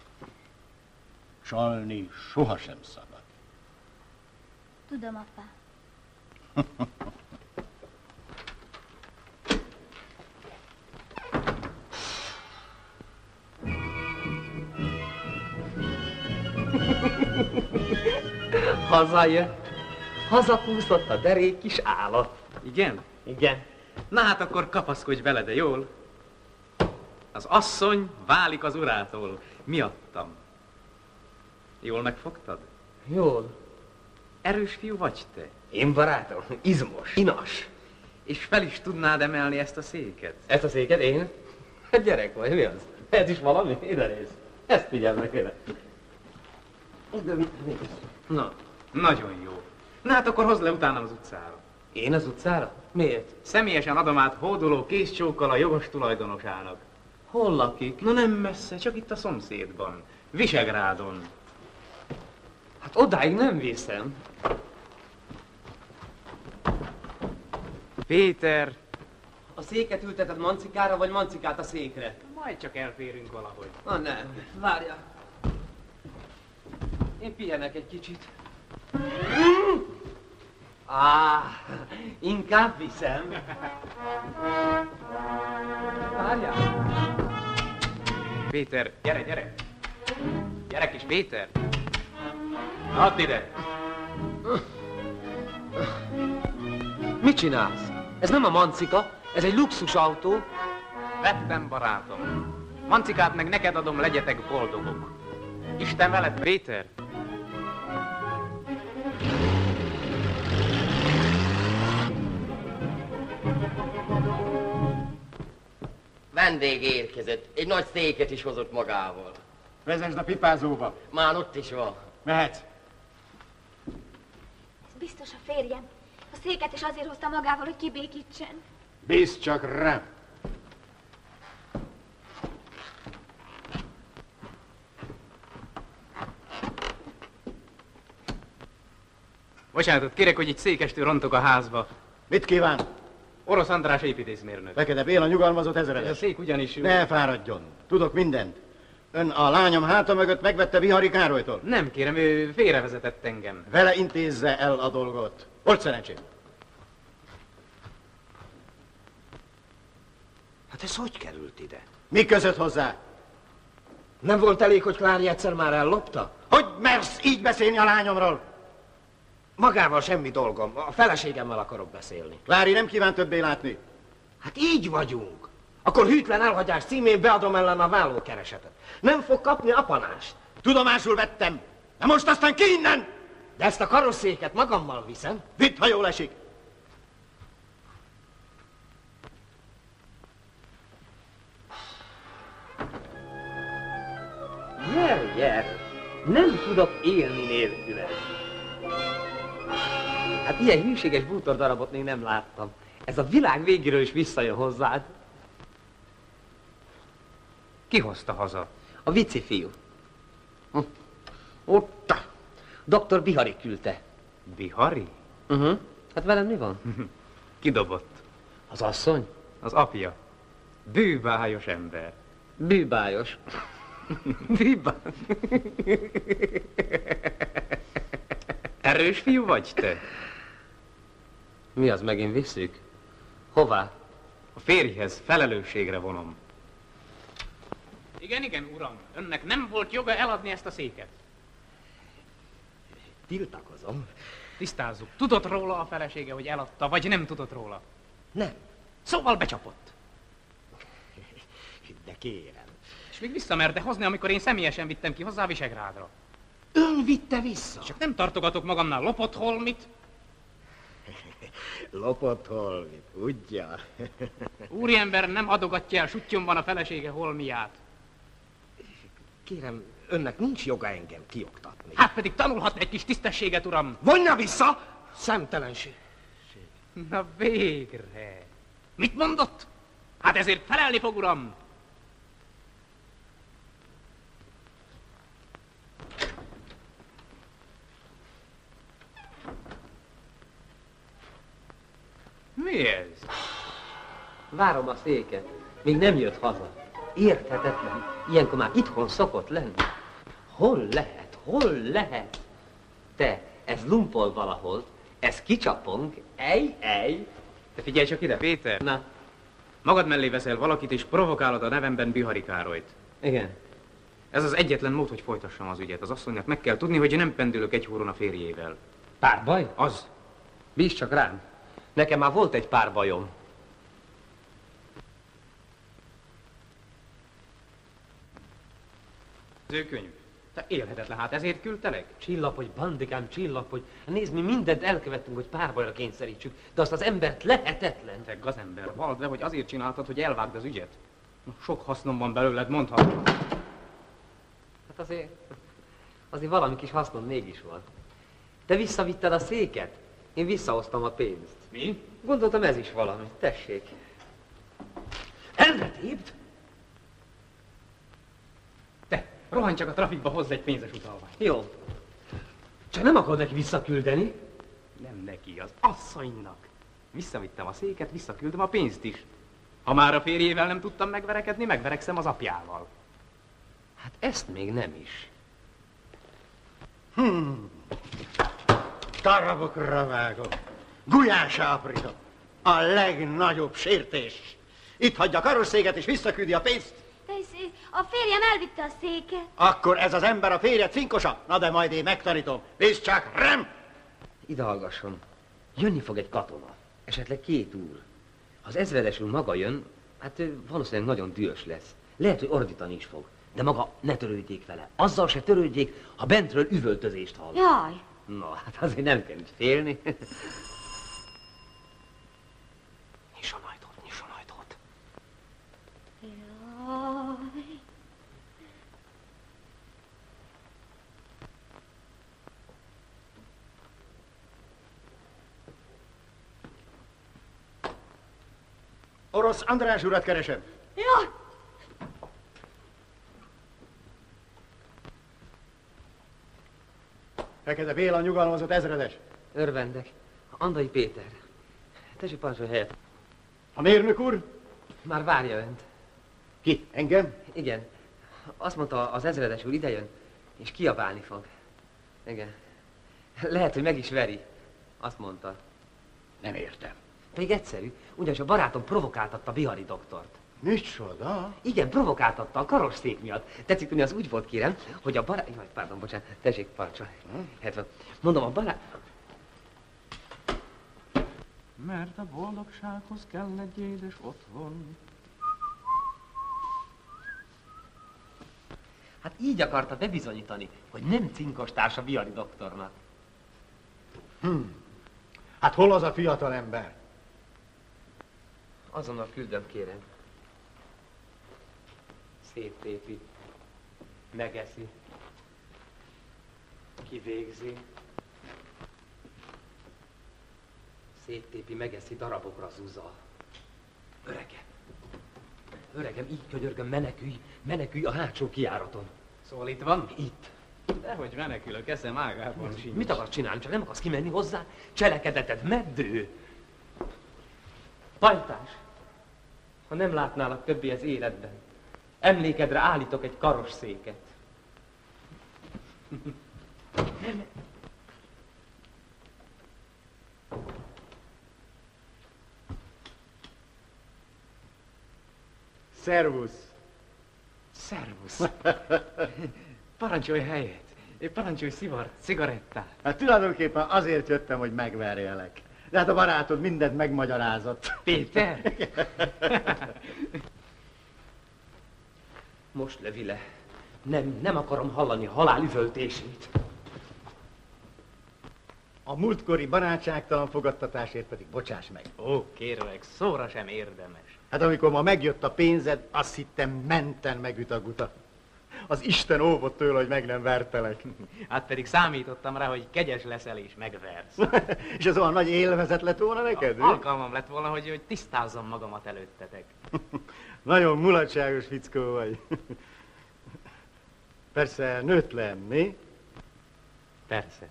Csalni sohasem szabad. Tudom, apá. Hazajött. Hazakúszott a derék kis állat. Igen? Igen. Na hát akkor kapaszkodj bele, de jól. Az asszony válik az urától. Miattam. Jól megfogtad? Jól. Erős fiú vagy te? Én barátom, izmos, inas. És fel is tudnád emelni ezt a széket? Ezt a széket én? Hát gyerek vagy, mi az? Ez is valami? Ide nézd. Ezt figyelj meg, ide. Ide, nézd. Na, nagyon jó. Na hát akkor hozd le utánam az utcára. Én az utcára? Miért? Személyesen adom át hódoló kézcsókkal a jogos tulajdonosának. Hol lakik? Na nem messze, csak itt a szomszédban. Visegrádon. Hát odáig nem viszem. Péter! A széket ülteted mancikára, vagy mancikát a székre? Majd csak elférünk valahogy. Na nem, várja. Én pihenek egy kicsit. Á, inkább viszem. Várjál. Péter, gyere, gyere! Gyere kis Péter! Add ide! Mit csinálsz? Ez nem a mancika, ez egy luxusautó. Vettem, barátom. Mancikát meg neked adom, legyetek boldogok. Isten veled, Péter! Vendég érkezett. Egy nagy széket is hozott magával. Vezesd a pipázóba. Már ott is van. Mehetsz. Ez biztos a férjem. A széket is azért hozta magával, hogy kibékítsen. Bízz csak rám. Bocsánatot kérek, hogy itt székestől rontok a házba. Mit kíván? Orosz András építészmérnök. Fekedebb él a nyugalmazott ezredes. Ez a szék ugyanis... Ne fáradjon. Tudok mindent. Ön a lányom háta mögött megvette Vihari Károlytól? Nem kérem, ő félrevezetett engem. Vele intézze el a dolgot. Volt szerencsém. Hát ez hogy került ide? Mi között hozzá? Nem volt elég, hogy Klári egyszer már ellopta? Hogy mersz így beszélni a lányomról? Magával semmi dolgom. A feleségemmel akarok beszélni. Klári nem kíván többé látni. Hát így vagyunk. Akkor hűtlen elhagyás címén beadom ellen a vállókeresetet. Nem fog kapni apanást. Tudomásul vettem. Na most aztán ki innen! De ezt a karosszéket magammal viszem. Vidd, ha jól esik. Jel, jel. Nem tudok élni nélküled. Hát ilyen hűséges bútordarabot még nem láttam. Ez a világ végéről is visszajön hozzád. Ki hozta haza? A vici fiú. Hm. Ott. doktor Bihari küldte. Bihari? Uh-huh. Hát velem mi van? Kidobott. Az asszony? Az apja. Bűbájos ember. Bűbájos. Bűbá... Erős fiú vagy te? Mi az, megint visszük? Hová? A férjhez, felelősségre vonom. Igen, igen, uram, önnek nem volt joga eladni ezt a széket. Tiltakozom. Tisztázzuk. Tudott róla a felesége, hogy eladta, vagy nem tudott róla? Nem. Szóval becsapott. De kérem. És még vissza merte hozni, amikor én személyesen vittem ki hozzá Visegrádra. Ön vitte vissza? Csak nem tartogatok magamnál lopott holmit. Lopott holmit, udja. Úriember nem adogatja el suttyomban a felesége holmiát. Kérem, önnek nincs joga engem kioktatni. Hát pedig tanulhatna egy kis tisztességet, uram. Vonja vissza! Szemtelenség. Na végre. Mit mondott? Hát ezért felelni fog, uram. Mi ez? Várom a széket. Még nem jött haza. Érthetetlen. Ilyenkor már itthon szokott lenni. Hol lehet? Hol lehet? Te, ez lumpol valahol. Ez kicsapunk. Ej, ej. Te figyelj csak ide, Péter. Na. Magad mellé veszel valakit, és provokálod a nevemben Bihari Károlyt. Igen. Ez az egyetlen mód, hogy folytassam az ügyet. Az asszonynak meg kell tudni, hogy nem pendülök egy húron a férjével. Párbaj? Az. Bízz csak rám. Nekem már volt egy pár bajom. Az ő könyv. Te élhetetlen, hát ezért küldtelek? Csillapodj, bandikám, csillapodj. Nézd, mi mindent elkövettünk, hogy párbajra kényszerítsük, de azt az embert lehetetlen. Te gazember, vald be, hogy azért csináltad, hogy elvágd az ügyet. Na, sok hasznom van belőled, mondhatod. Hát azért, azért valami kis hasznom mégis volt. Te visszavitted a széket, én visszahoztam a pénzt. Mi? Gondoltam, ez is valami. Tessék. Elvetébd? Te, rohanj csak a trafikba, hozz egy pénzes utalványt. Jó. Csak nem akarod neki visszaküldeni? Nem neki, az asszonynak. Visszavittem a széket, visszaküldöm a pénzt is. Ha már a férjével nem tudtam megverekedni, megverekszem az apjával. Hát ezt még nem is. Hmm. Darabokra vágok. Gulyásá aprítok. A legnagyobb sértés. Itt hagyja a karosszéket és visszaküldi a pénzt. De a férjem elvitte a széket. Akkor ez az ember a férje cinkosa? Na de majd én megtanítom. Nézd csak, rem! Ide hallgasson. Jönni fog egy katona. Esetleg két úr. Ha az ezredesül maga jön, hát valószínűleg nagyon dühös lesz. Lehet, hogy ordítani is fog. De maga ne törődjék vele. Azzal se törődjék, ha bentről üvöltözést hall. Jaj! Na, hát azért nem kell itt félni. Nyisson ajtót, nyisson ajtót. Jaj! Orosz András urat keresem. Jaj! Fekete Béla nyugalmazott ezredes. Örvendek. Andai Péter. Tessék, parancsolj helyet. A mérnök úr? Már várja önt. Ki? Engem? Igen. Azt mondta, az ezredes úr idejön, és kiabálni fog. Igen. Lehet, hogy meg is veri. Azt mondta. Nem értem. Pedig egyszerű. Ugyanis a barátom provokáltatta Bihari doktort. Micsoda? Igen, provokáltatta a karosszék miatt. Tetszik tudni, az úgy volt, kérem, hogy a barát... Jaj, pardon, bocsánat, tessék, parancsolj. hetven. Mondom, a barát... Mert a boldogsághoz kell egy édes otthon. Hát így akarta bebizonyítani, hogy nem cinkos társa Bihari doktornak. Hm. Hát hol az a fiatal ember? Azonnal küldöm, kérem. Széttépi, megeszi, kivégzi, széttépi, megeszi, darabokra zúza. Öregem, öregem, így könyörgöm, menekülj, menekülj a hátsó kijáraton. Szóval itt van? Itt. Dehogy menekülök, eszem ágában sincs. Mit akarsz csinálni? Csak nem akarsz kimenni hozzá? Cselekedeted meddő. Pajtás, ha nem látnálak többé az életben, emlékedre állítok egy karosszéket. Szervusz. Szervusz. Parancsolj helyet. Parancsolj szivart, cigarettát. Hát tulajdonképpen azért jöttem, hogy megverjelek. De hát a barátod mindent megmagyarázott. Péter? Most lövi le. Nem, nem akarom hallani halálüvöltését. A múltkori barátságtalan fogadtatásért pedig bocsáss meg. Ó, kérlek, szóra sem érdemes. Hát amikor ma megjött a pénzed, azt hittem menten megüt a guta. Az Isten óvott tőle, hogy meg nem vertelek. Hát pedig számítottam rá, hogy kegyes leszel és megversz. És ez olyan nagy élvezet lett volna neked? A, alkalmam lett volna, hogy, hogy tisztázzam magamat előttetek. Nagyon mulatságos fickó vagy. Persze nőtt lenni. Persze.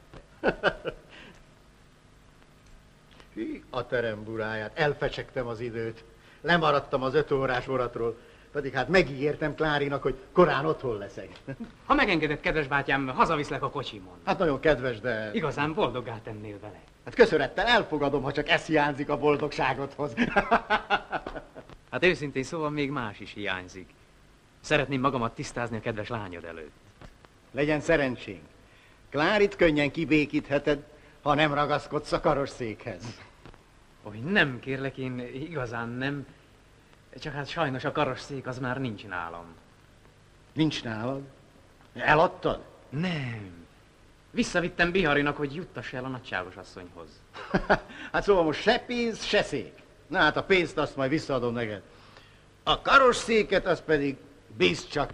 Hű, a terem buráját, elfecsegtem az időt. Lemaradtam az öt órás voratról. Pedig hát megígértem Klárinak, hogy korán otthon leszek. Ha megengedett, kedves bátyám, hazaviszlek a kocsimon. Hát nagyon kedves, de... Igazán boldoggá tennél vele. Hát köszönettel elfogadom, ha csak ez hiányzik a boldogságodhoz. Hát őszintén szóval még más is hiányzik. Szeretném magamat tisztázni a kedves lányod előtt. Legyen szerencsénk. Klárit könnyen kibékítheted, ha nem ragaszkodsz a karosszékhez. Oly, nem kérlek, én igazán nem. Csak hát sajnos a karosszék az már nincs nálam. Nincs nálad? Eladtad? Nem. Visszavittem Biharinak, hogy juttassa el a nagyságos asszonyhoz. Hát szóval most se pénz, se szék. Na hát a pénzt azt majd visszaadom neked. A karosszéket az pedig bízd csak.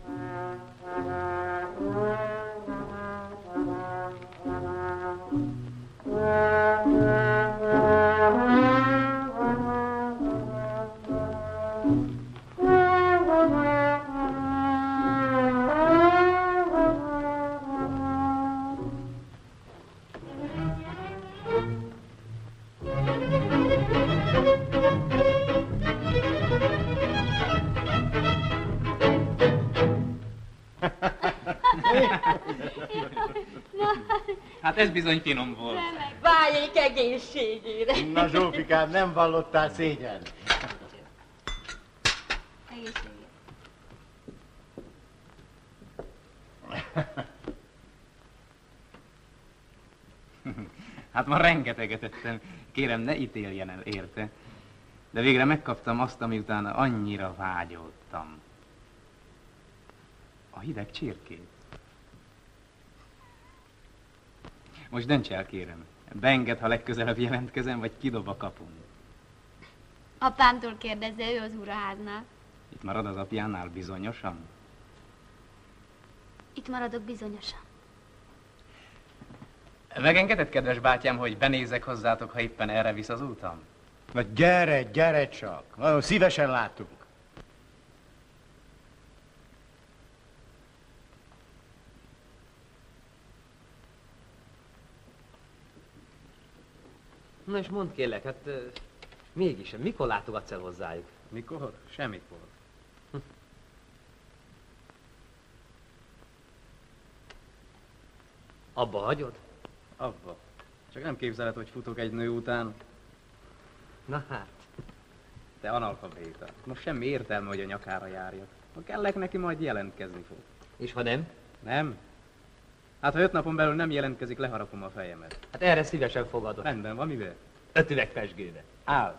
Hát ez bizony finom volt. Váljék egészségére. Na Zsófikám, nem vallottál szégyen. Egészségére. Hát ma rengeteget ettem. Kérem, ne ítéljen el érte. De végre megkaptam azt, ami utána annyira vágyódtam. A hideg csirkét. Most dönts el, kérem. Beenged, ha legközelebb jelentkezem, vagy kidob a kapun. Apámtól kérdezze, ő az uraháznál. Itt marad az apjánál bizonyosan? Itt maradok bizonyosan. Megengedett, kedves bátyám, hogy benézek hozzátok, ha éppen erre visz az útam? Na gyere, gyere csak. Nagyon szívesen látunk. Na és mondd kérlek, hát uh, mégis, mikor látogatsz el hozzájuk? Mikor? Semmikor. Hm. Abba hagyod? Abba. Csak nem képzeled, hogy futok egy nő után. Na hát. Te analfabéta. Most semmi értelme, hogy a nyakára járjak. Ha kellek neki, majd jelentkezni fog. És ha nem? Nem? Hát ha öt napon belül nem jelentkezik, leharapom a fejemet. Hát erre szívesen fogadok. Rendben, van mivel? Öt üveg pezsgőbe. Áll.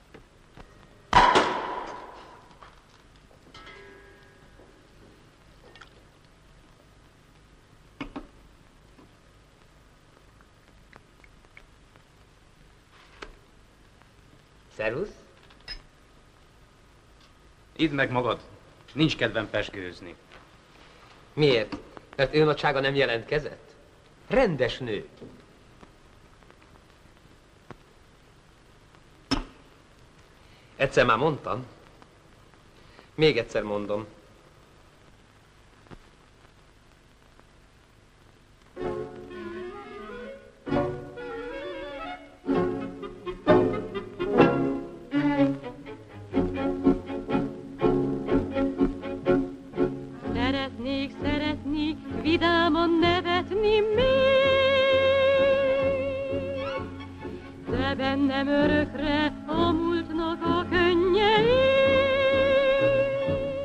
Szervusz. Idd meg magad. Nincs kedvem pezsgőzni. Miért? Mert ő nagysága nem jelentkezett? Rendes nő. Egyszer már mondtam. Még egyszer mondom. Szeretnék, szeretni, vidáman nevetni még, de bennem örökre a múltnak a könnyei.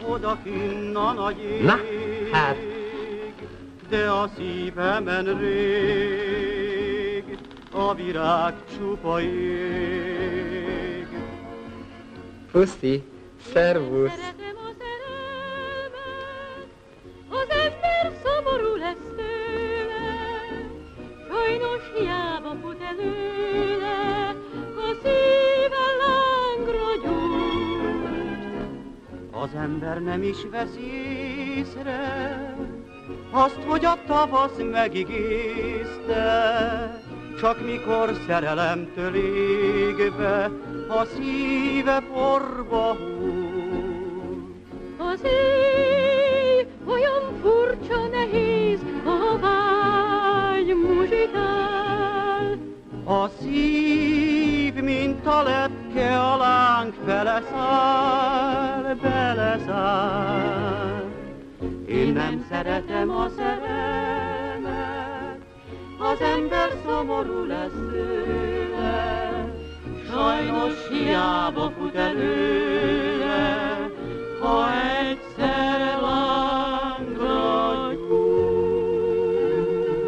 odakinn a nagy ég. Na, hát. De a szívemen rég, a virág csupa ég. Puszi, szervusz. Szeretem a szerelmet, az ember szomorú lesz tőle, sajnos hiába fut előle, a szíve lángra gyújt. Az ember nem is veszi észre azt, hogy a tavasz megígézte, csak mikor szerelemtől égve a szíve porba hull. Az éj olyan furcsa nehéz, a vágy muzsikál. A szív, mint a lepke, a láng beleszáll, beleszáll. Én nem szeretem a szerelmet, az ember szomorú lesz tőle, sajnos hiába fut előle, ha egyszer lángra gyújt.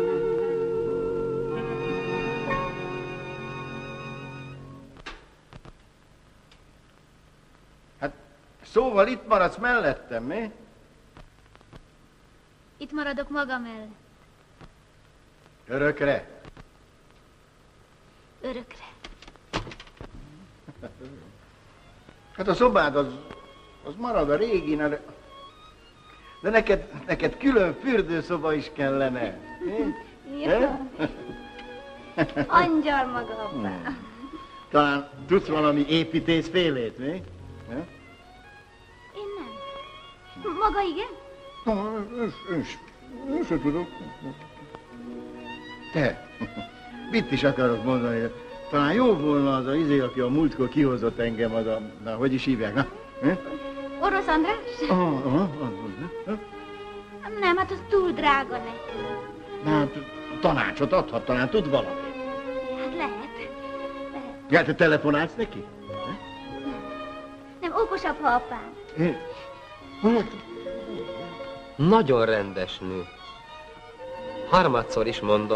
Hát, szóval itt maradsz mellettem, mi? Itt maradok maga mellett. Örökre? Örökre. Hát a szobád az, az marad a régin, de, de neked, neked külön fürdőszoba is kellene. Ja. Angyal maga, apám. Talán tudsz valami építészfélét, mi? Én nem. Maga igen? Na, én sem tudok. Te, mit is akarok mondani? Talán jó volna az a izé, aki a múltkor kihozott engem, az a, na, hogy is hívják, na? Orosz András? Aha, aha, aha. Nem, hát az túl drága neki. Na, hát tanácsot adhat, talán tud valamit. Hát lehet. lehet. Ja, te telefonálsz neki? Nem, okosabb, ha apám. Nagyon rendes nő. Harmadszor is mondom.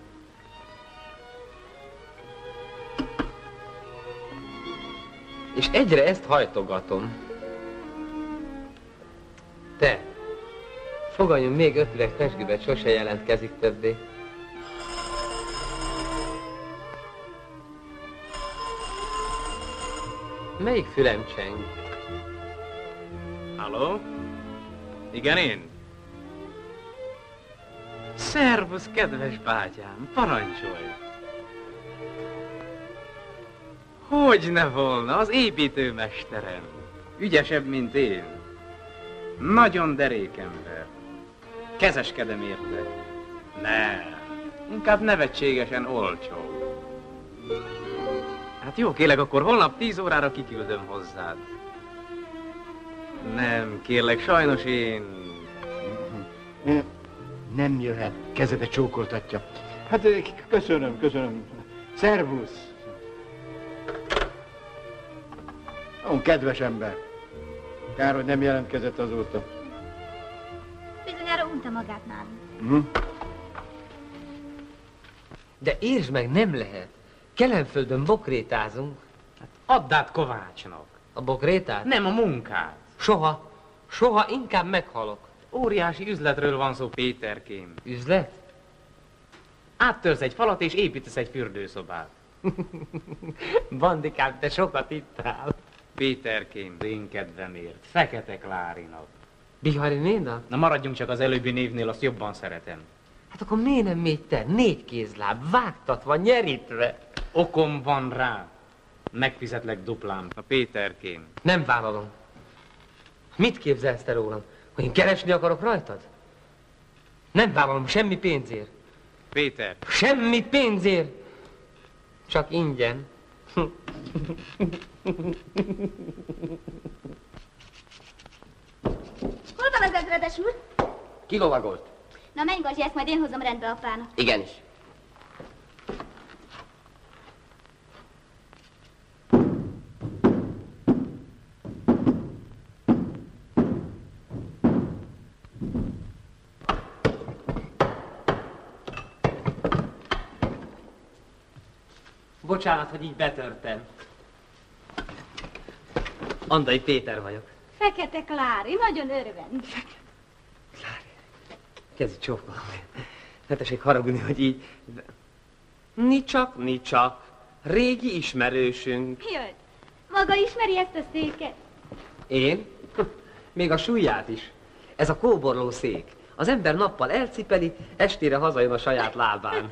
És egyre ezt hajtogatom. Te, fogadjon még öt üveg pezsgőbet, sose jelentkezik többé. Melyik fülem cseng? Halló? Igen, én? Szervusz, kedves bátyám, parancsolj! Hogy ne volna, az építőmesterem. Ügyesebb, mint én. Nagyon derék ember. Kezeskedem érte. Nem, inkább nevetségesen olcsó. Hát jó, kérlek, akkor holnap tíz órára kiküldöm hozzád. Nem, kérlek, sajnos én... Nem jöhet, kezede csókoltatja. Hát köszönöm, köszönöm. Szervusz! Ó, kedves ember. Kár, hogy nem jelentkezett azóta. Bizonyára unta magát nálunk. Hm? De értsd meg, nem lehet. Kelenföldön bokrétázunk. Hát add át Kovácsnak. A bokrétát? Nem, a munkát. Soha. Soha, inkább meghalok. Óriási üzletről van szó, Péterkém. Üzlet? Áttörsz egy falat és építesz egy fürdőszobát. Bandikám, te sokat ittál. Péterkém, én kedvemért, Fekete Klárinak. Bihari néna? Na maradjunk csak az előbbi névnél, azt jobban szeretem. Hát akkor miért nem még te? Négy kézláb, vágtatva, nyerítve. Okom van rá. Megfizetlek duplán. A Péterkém. Nem vállalom. Mit képzelsz te rólam? Hogy én keresni akarok rajtad? Nem vállalom semmi pénzért. Péter. Semmi pénzért. Csak ingyen. Hol van az ezredes úr? Kilovagolt. Na menj, Gazsi, ezt majd én hozom rendbe apának. Igenis. Bocsánat, hogy így betörtem. Andai Péter vagyok. Fekete Klári, nagyon örvend. Kezdj csókolom. Ne tessék haragudni, hogy így... Nicsak, nicsak. Régi ismerősünk. Jött. Maga ismeri ezt a széket? Én? Még a súlyát is. Ez a kóborló szék. Az ember nappal elcipeli, estére hazajön a saját lábán.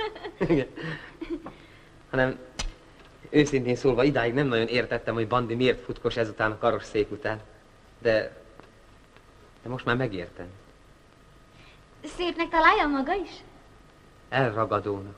Hanem őszintén szólva idáig nem nagyon értettem, hogy Bandi miért futkos ezután a karosszék után. De... de most már megértem. Szépnek találja maga is? Elragadónak.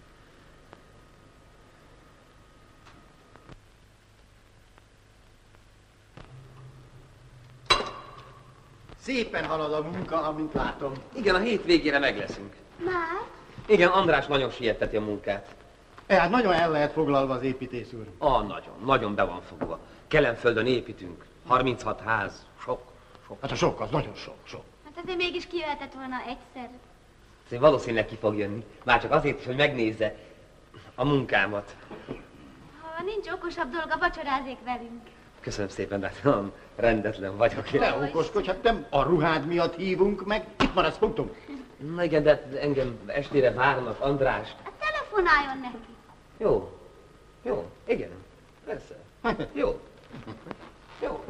Szépen halad a munka, amint látom. Igen, a hét végére meg leszünk. Már? Igen, András nagyon sietteti a munkát. E, hát nagyon el lehet foglalva az építész úr. Ah, nagyon, nagyon be van fogva. Kelenföldön építünk. harminchat ház. Sok, sok. Hát a sok, az nagyon sok, sok. Hát azért mégis kijöhetett volna egyszer. Szóval valószínűleg ki fog jönni. Már csak azért is, hogy megnézze a munkámat. Ha nincs okosabb dolga, vacsorázzék velünk. Köszönöm szépen, de nem rendetlen vagyok. Ne okoskodj, hát nem a ruhád miatt hívunk meg. Itt maradsz, punktum. Na igen, de engem estére várnak, András. Hát telefonáljon neki. Jó. Jó. Igen. Persze. Jó. Jó.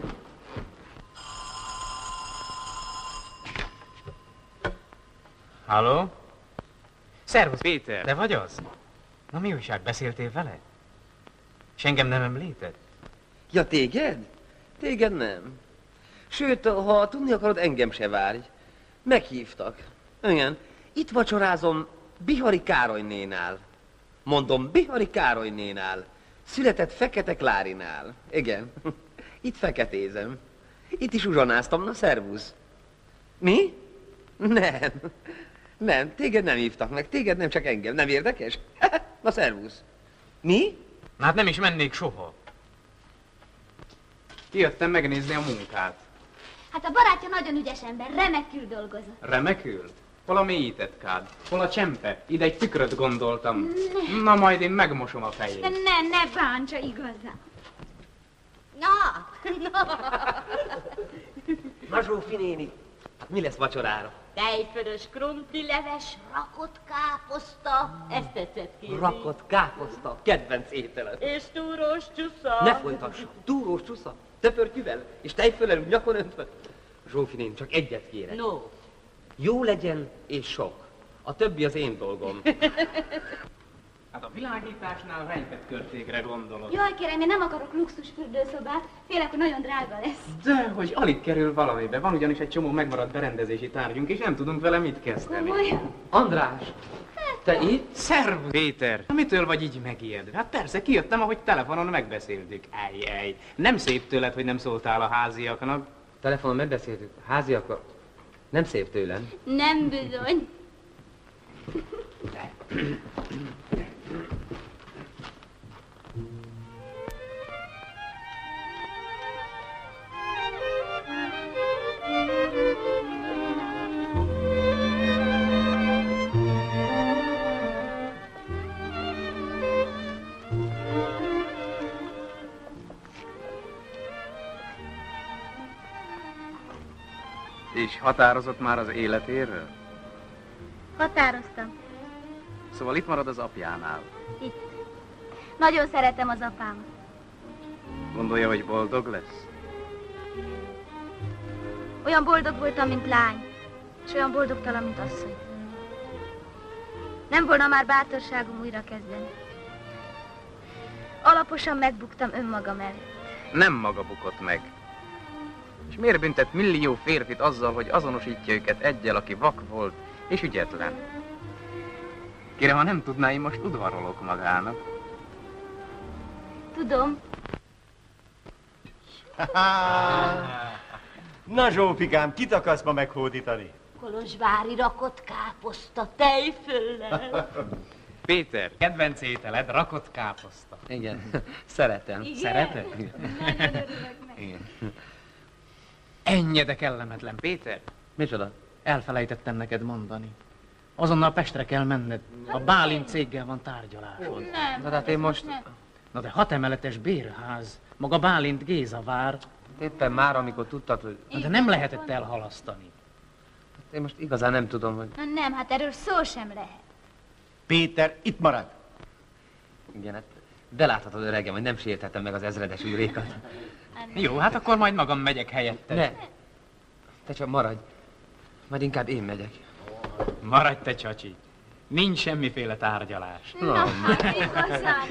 Halló? Szervusz, Péter. Te vagy az? Na mi újság, beszéltél vele? És engem nem említett? Ja, téged? Téged nem. Sőt, ha tudni akarod, engem se várj. Meghívtak. Igen. Itt vacsorázom Bihari Károly nénál. Mondom, Bihari Károly nénál. Született Fekete Klárinál. Igen. Itt feketézem. Itt is uzsonáztam. Na, szervusz. Mi? Nem. Nem, téged nem hívtak meg. Téged nem, csak engem. Nem érdekes? Na, szervusz. Mi? Hát nem is mennék soha. Kijöttem megnézni a munkát. Hát a barátja nagyon ügyes ember, remekül dolgozott. Remekül? Hol a mélyített kád? Hol a csempe? Ide egy tükröt gondoltam. Ne. Na majd én megmosom a fejét. De ne, ne bántsa igazán. Na! Na, Zsófi néni, mi lesz vacsorára? Tejfölös krumplileves, rakott káposzta. Ezt tetszett kérni. Rakott káposzta, kedvenc ételem. És túrós csusza. Ne folytass, túrós csusza, töpörkűvel, és tejföllel úgy nyakon öntve. Zsófi néni, csak egyet kérek. No. Jó legyen és sok. A többi az én dolgom. Hát a világításnál rejtett körtékre gondolod. Jaj, kérem, én nem akarok luxus fürdőszobát, félek, hogy nagyon drága lesz. De, hogy alig kerül valamibe. Van ugyanis egy csomó megmaradt berendezési tárgyunk, és nem tudunk vele mit kezdeni. Komolyan? András, te itt? Szervusz, Péter! Mitől vagy így megijedve? Hát persze, kijöttem, ahogy telefonon megbeszéltük. Ej, ej. Nem szép tőled, hogy nem szóltál a háziaknak. Telefonon megbeszéltük, háziaknak? Nem szép tőlem. Nem bizony. És határozott már az életéről? Határoztam. Szóval itt marad az apjánál. Itt. Nagyon szeretem az apámat. Gondolja, hogy boldog lesz? Olyan boldog voltam, mint lány, és olyan boldogtalan, mint asszony. Nem volna már bátorságom újra kezdeni. Alaposan megbuktam önmagam előtt. Nem maga bukott meg. És miért büntet millió férfit azzal, hogy azonosítja őket egyel, aki vak volt és ügyetlen? Kérem, ha nem tudná, én most udvarolok magának. Tudom. Na, Zsófikám, kit akarsz ma meghódítani? Kolozsvári rakott káposzta tejföllel. Péter, kedvenc ételed, rakott káposzta. Igen, szeretem. Igen? Szereted? Nagyon örülök neki. Igen. Ennyi de kellemetlen, Péter. Micsoda? Elfelejtettem neked mondani. Azonnal Pestre kell menned. A Bálint céggel van tárgyalásod. Nem. Na, de hát én most... Nem. Na de hat emeletes bérház. Maga Bálint Géza vár. Éppen már, amikor tudtad, hogy... Na, de nem lehetett elhalasztani. Én most igazán nem tudom, hogy... Na nem, hát erről szó sem lehet. Péter, itt marad. Igen, hát beláthatod, öregem, hogy nem sérthetem meg az ezredes úrékat. Jó, hát akkor majd magam megyek helyette. Ne. Te csak maradj. Majd inkább én megyek. Maradj te, csacsi. Nincs semmiféle tárgyalás. Na, hát igazán.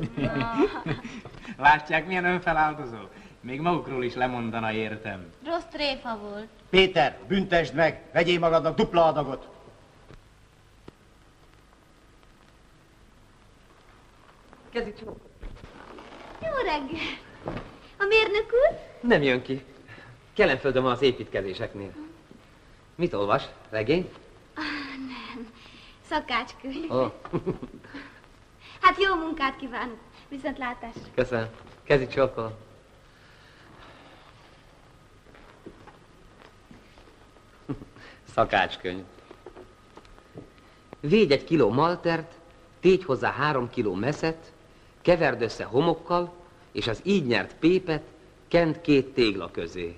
Látják, milyen önfeláldozó? Még magukról is lemondana, értem. Rossz tréfa volt. Péter, büntesd meg, vegyél magadnak dupla adagot. Kezdj csók. Jó reggel. A mérnök úr? Nem jön ki. Kelenföldön van az építkezéseknél. Mit olvas? Regény? Ah, nem. Szakácskönyv. Oh. Hát jó munkát kívánok. Viszontlátásra. Köszönöm. Kezdj csókolom. Szakácskönyv. Védj egy kiló maltert, tégy hozzá három kiló meszet, keverd össze homokkal, és az így nyert pépet kent két tégla közé.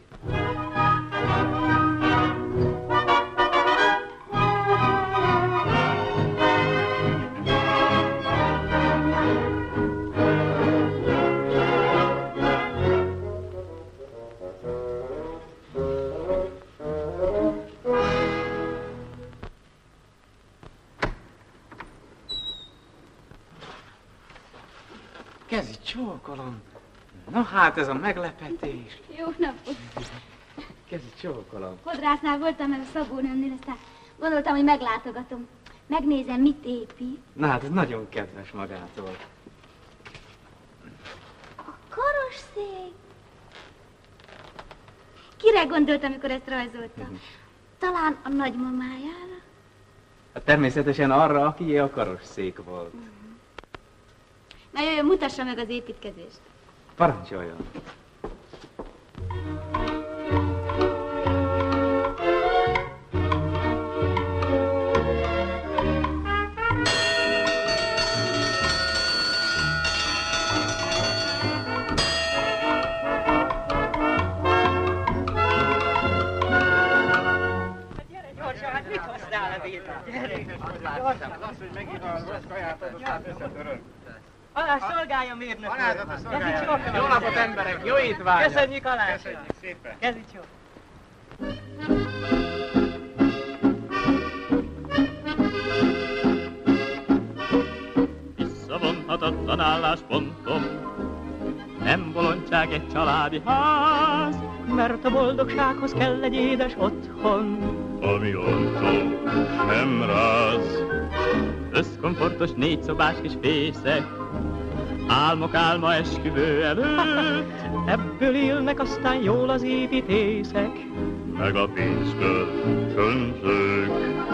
Kezi csókolom. Na hát ez a meglepetés. Jó napot. Kezi csókolom. Fodrásznál voltam, meg a szabónőmnél, aztán gondoltam, hogy meglátogatom. Megnézem, mit épít. Na hát ez nagyon kedves magától. A karosszék. Kire gondolt, amikor ezt rajzoltam? Talán a nagymamájára? Hát természetesen arra, aki a karosszék volt. Na jöjjön, mutassa meg az építkezést. Parancsoljon. Alás, szolgálja mérnök úr! Alázatos szolgálja! Jó napot, emberek! Jó étvágyat! Köszönjük, Alás! Köszönjük szépen! Kezdj csók! Visszavonhatatlan álláspontom, nem bolondság egy családi ház, mert a boldogsághoz kell egy édes otthon, ami olcsó, nem ráz. Összkomfortos négyszobás kis fészek, álmok álma esküvő előtt, ebből élnek aztán jól az építészek, meg a pénzkölcsönzők.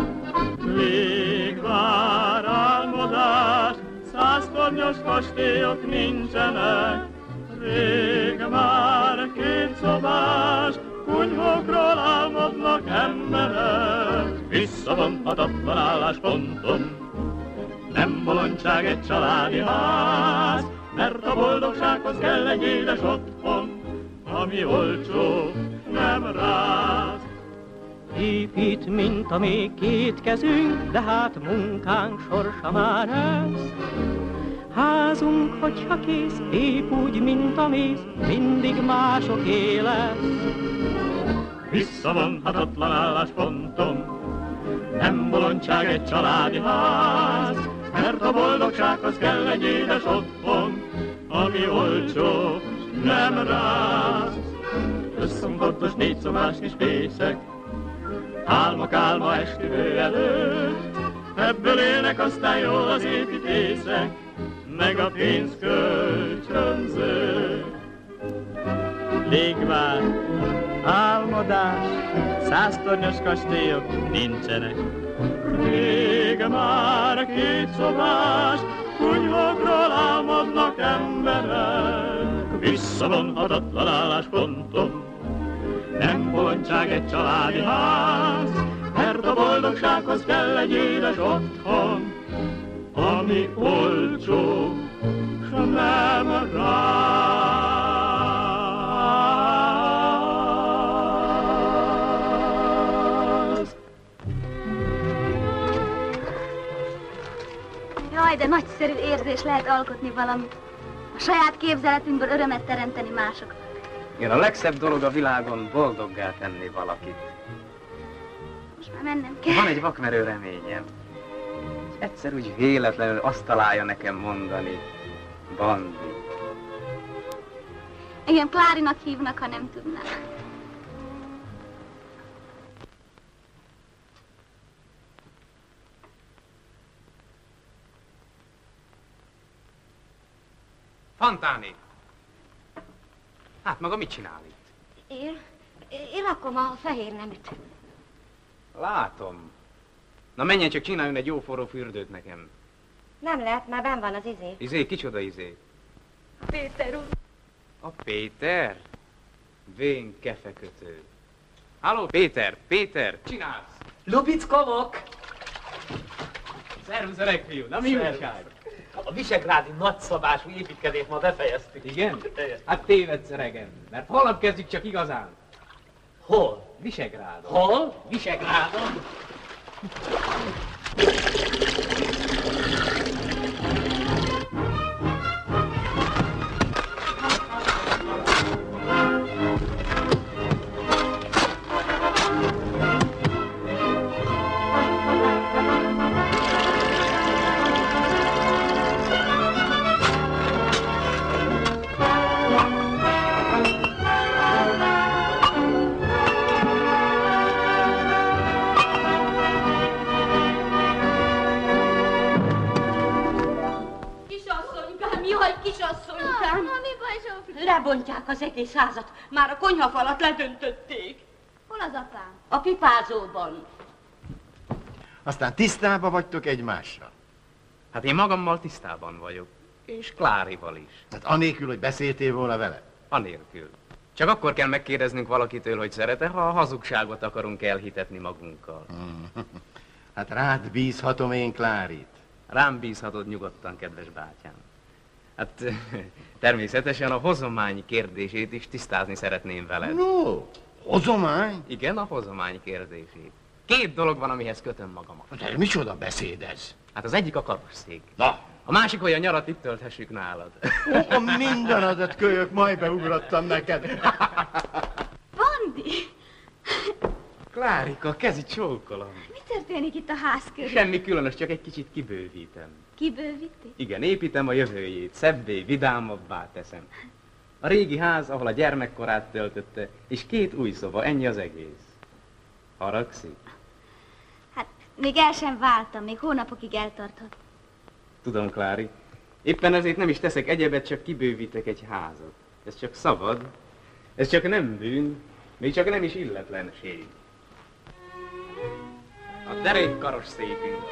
Légvár álmodás, száztornyos kastélyok nincsenek, rég már kétszobás kunyhókról álmodnak emberek. Visszavonhatatlan álláspontom, nem bolondság egy családi ház, mert a boldogsághoz kell egy édes otthon, ami olcsó, nem ráz. Épít, mint a még két kezünk, de hát munkánk sorsa már ez. Házunk, hogyha kész, épp úgy, mint a méz, mindig másoké lesz. Visszavonhatatlan álláspontom, nem bolondság egy családi ház, mert a boldogsághoz kell egy édes otthon, ami olcsó, nem ráz. Összkomfortos négyszobás kis fészek, álmok álma esküvő előtt, ebből élnek aztán jól az építészek, meg a pénzkölcsönzők. Légvár, álmodás, száztornyos kastélyok nincsenek. Rég már kétszobás kunyhókról álmodnak emberek. Visszavonhatatlan álláspontom, nem bolondság egy családi ház, mert a a boldogsághoz kell egy édes otthon, ami olcsó, s nem ráz. Jaj, de nagyszerű érzés lehet alkotni valamit. A saját képzeletünkből örömet teremteni másoknak. Igen, a legszebb dolog a világon boldoggá tenni valakit. Most már mennem kell. Van egy vakmerő reményem. És egyszer úgy véletlenül azt találja nekem mondani, Bandi. Engem Klárinak hívnak, ha nem tudnám. Fantáni! Hát maga mit csinál itt? Én, én rakom a fehér neműt. Látom. Na menjen csak, csináljon egy jó forró fürdőt nekem. Nem lehet, már benn van az izé. Izé? Kicsoda izé? Péter úr. A Péter? Vén kefekötő. Halló, Péter! Péter! Csinálsz! Lubickovok! Szervusz, öreg fiú! Na mi újság? A visegrádi nagyszabású építkezést ma befejeztük. Igen? Hát tévedsz, öregem, mert holnap kezdjük csak igazán. Hol? Visegrádon. Hol? Visegrádon? Lebontják az egész házat. Már a konyhafalat ledöntötték. Hol az apám? A pipázóban. Aztán tisztában vagytok egymással? Hát én magammal tisztában vagyok. És Klárival is. Hát anélkül, hogy beszéltél volna vele? Anélkül. Csak akkor kell megkérdeznünk valakitől, hogy szeret-e, ha a hazugságot akarunk elhitetni magunkkal. Hát rád bízhatom én Klárit. Rám bízhatod nyugodtan, kedves bátyám. Hát természetesen a hozomány kérdését is tisztázni szeretném veled. No, hozomány? Igen, a hozomány kérdését. Két dolog van, amihez kötöm magamat. De micsoda beszéd ez? Hát az egyik a karosszék. Na. A másik, hogy a nyarat itt tölthessük nálad. Ó, minden adat kölyök, majd beugrottam neked. Bandi! Klárika, kezi csókolom. Mi történik itt a ház körül? Semmi különös, csak egy kicsit kibővítem. Kibővíti? Igen, építem a jövőjét, szebbé, vidámabbá teszem. A régi ház, ahol a gyermekkorát töltötte, és két új szoba, ennyi az egész. Haragszik? Hát még el sem váltam, még hónapokig eltarthat. Tudom, Klári. Éppen ezért nem is teszek egyebet, csak kibővítek egy házat. Ez csak szabad, ez csak nem bűn, még csak nem is illetlenség. A derék karosszékünk.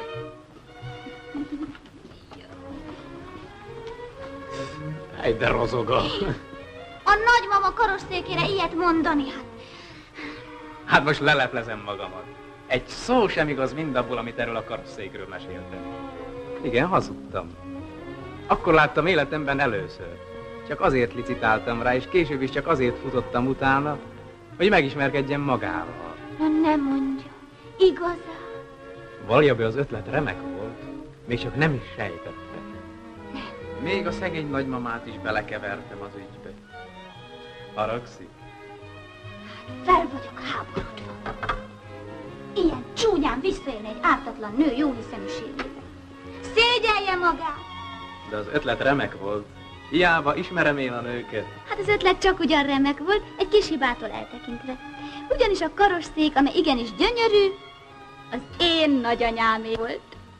Egy de rozoga. A nagymama karosszékére ilyet mondani, hát. Hát most leleplezem magamat. Egy szó sem igaz mindabból, amit erről a karosszékről meséltem. Igen, hazudtam. Akkor láttam életemben először. Csak azért licitáltam rá, és később is csak azért futottam utána, hogy megismerkedjem magával. Na nem mondja, igazán? Vallja be, az ötlet remek volt, még csak nem is sejtette. Még a szegény nagymamát is belekevertem az ügybe. Haragszik? Fel vagyok háborodva. Ilyen csúnyán visszaélni egy ártatlan nő jó hiszeműségével. Szégyelje magát! De az ötlet remek volt. Hiába ismerem én a nőket. Hát az ötlet csak ugyan remek volt, egy kis hibától eltekintve. Ugyanis a karosszék, amely igenis gyönyörű, az én nagyanyámé volt.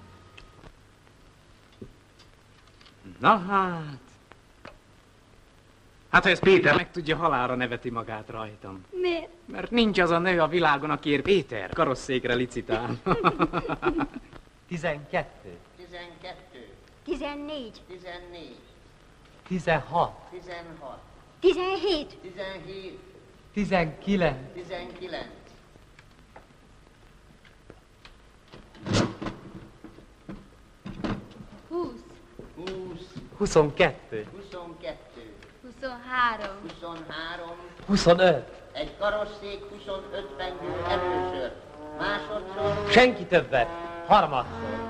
Na hát. Hát ha ez Péter megtudja, halálra neveti magát rajtam. Miért? Mert nincs az a nő a világon, akiért Péter karosszékre licitál. Tizenkettő. Tizenkettő. Tizennégy. Tizennégy. Tizenhat. Tizenhat. Tizenhét. Tizenhét. Tizenkilenc. Tizenkilenc. huszonkettő. huszonkettő. huszonhárom. huszonhárom. huszonöt. Egy karosszék, huszonöt pengő először. Másodszor. Senki többet. Harmadszor.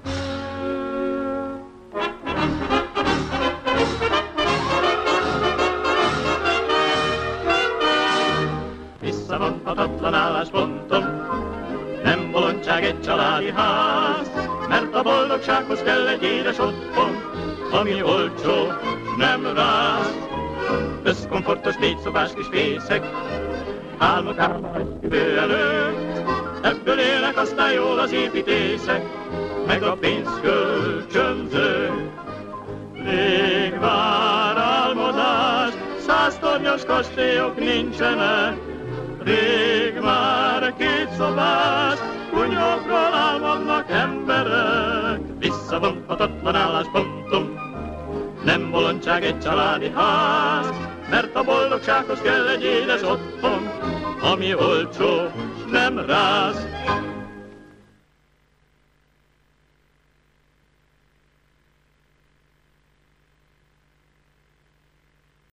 Visszavonhatatlan álláspontom, nem bolondság egy családi ház, mert a boldogsághoz kell egy édes otthon, ami olcsó, nem ráz. Összkomfortos négyszobás kis fészek, álmok álma egy üvő előtt, ebből élnek aztán jól az építészek, meg a pénzkölcsönzők. Rég vár álmodás, száztornyos kastélyok nincsenek, rég már két szobás, kunyhókról álmodnak emberek. Visszavonhatatlan álláspontom, nem bolondság egy családi ház, mert a boldogsághoz kell egy édes otthon, ami olcsó, nem ráz.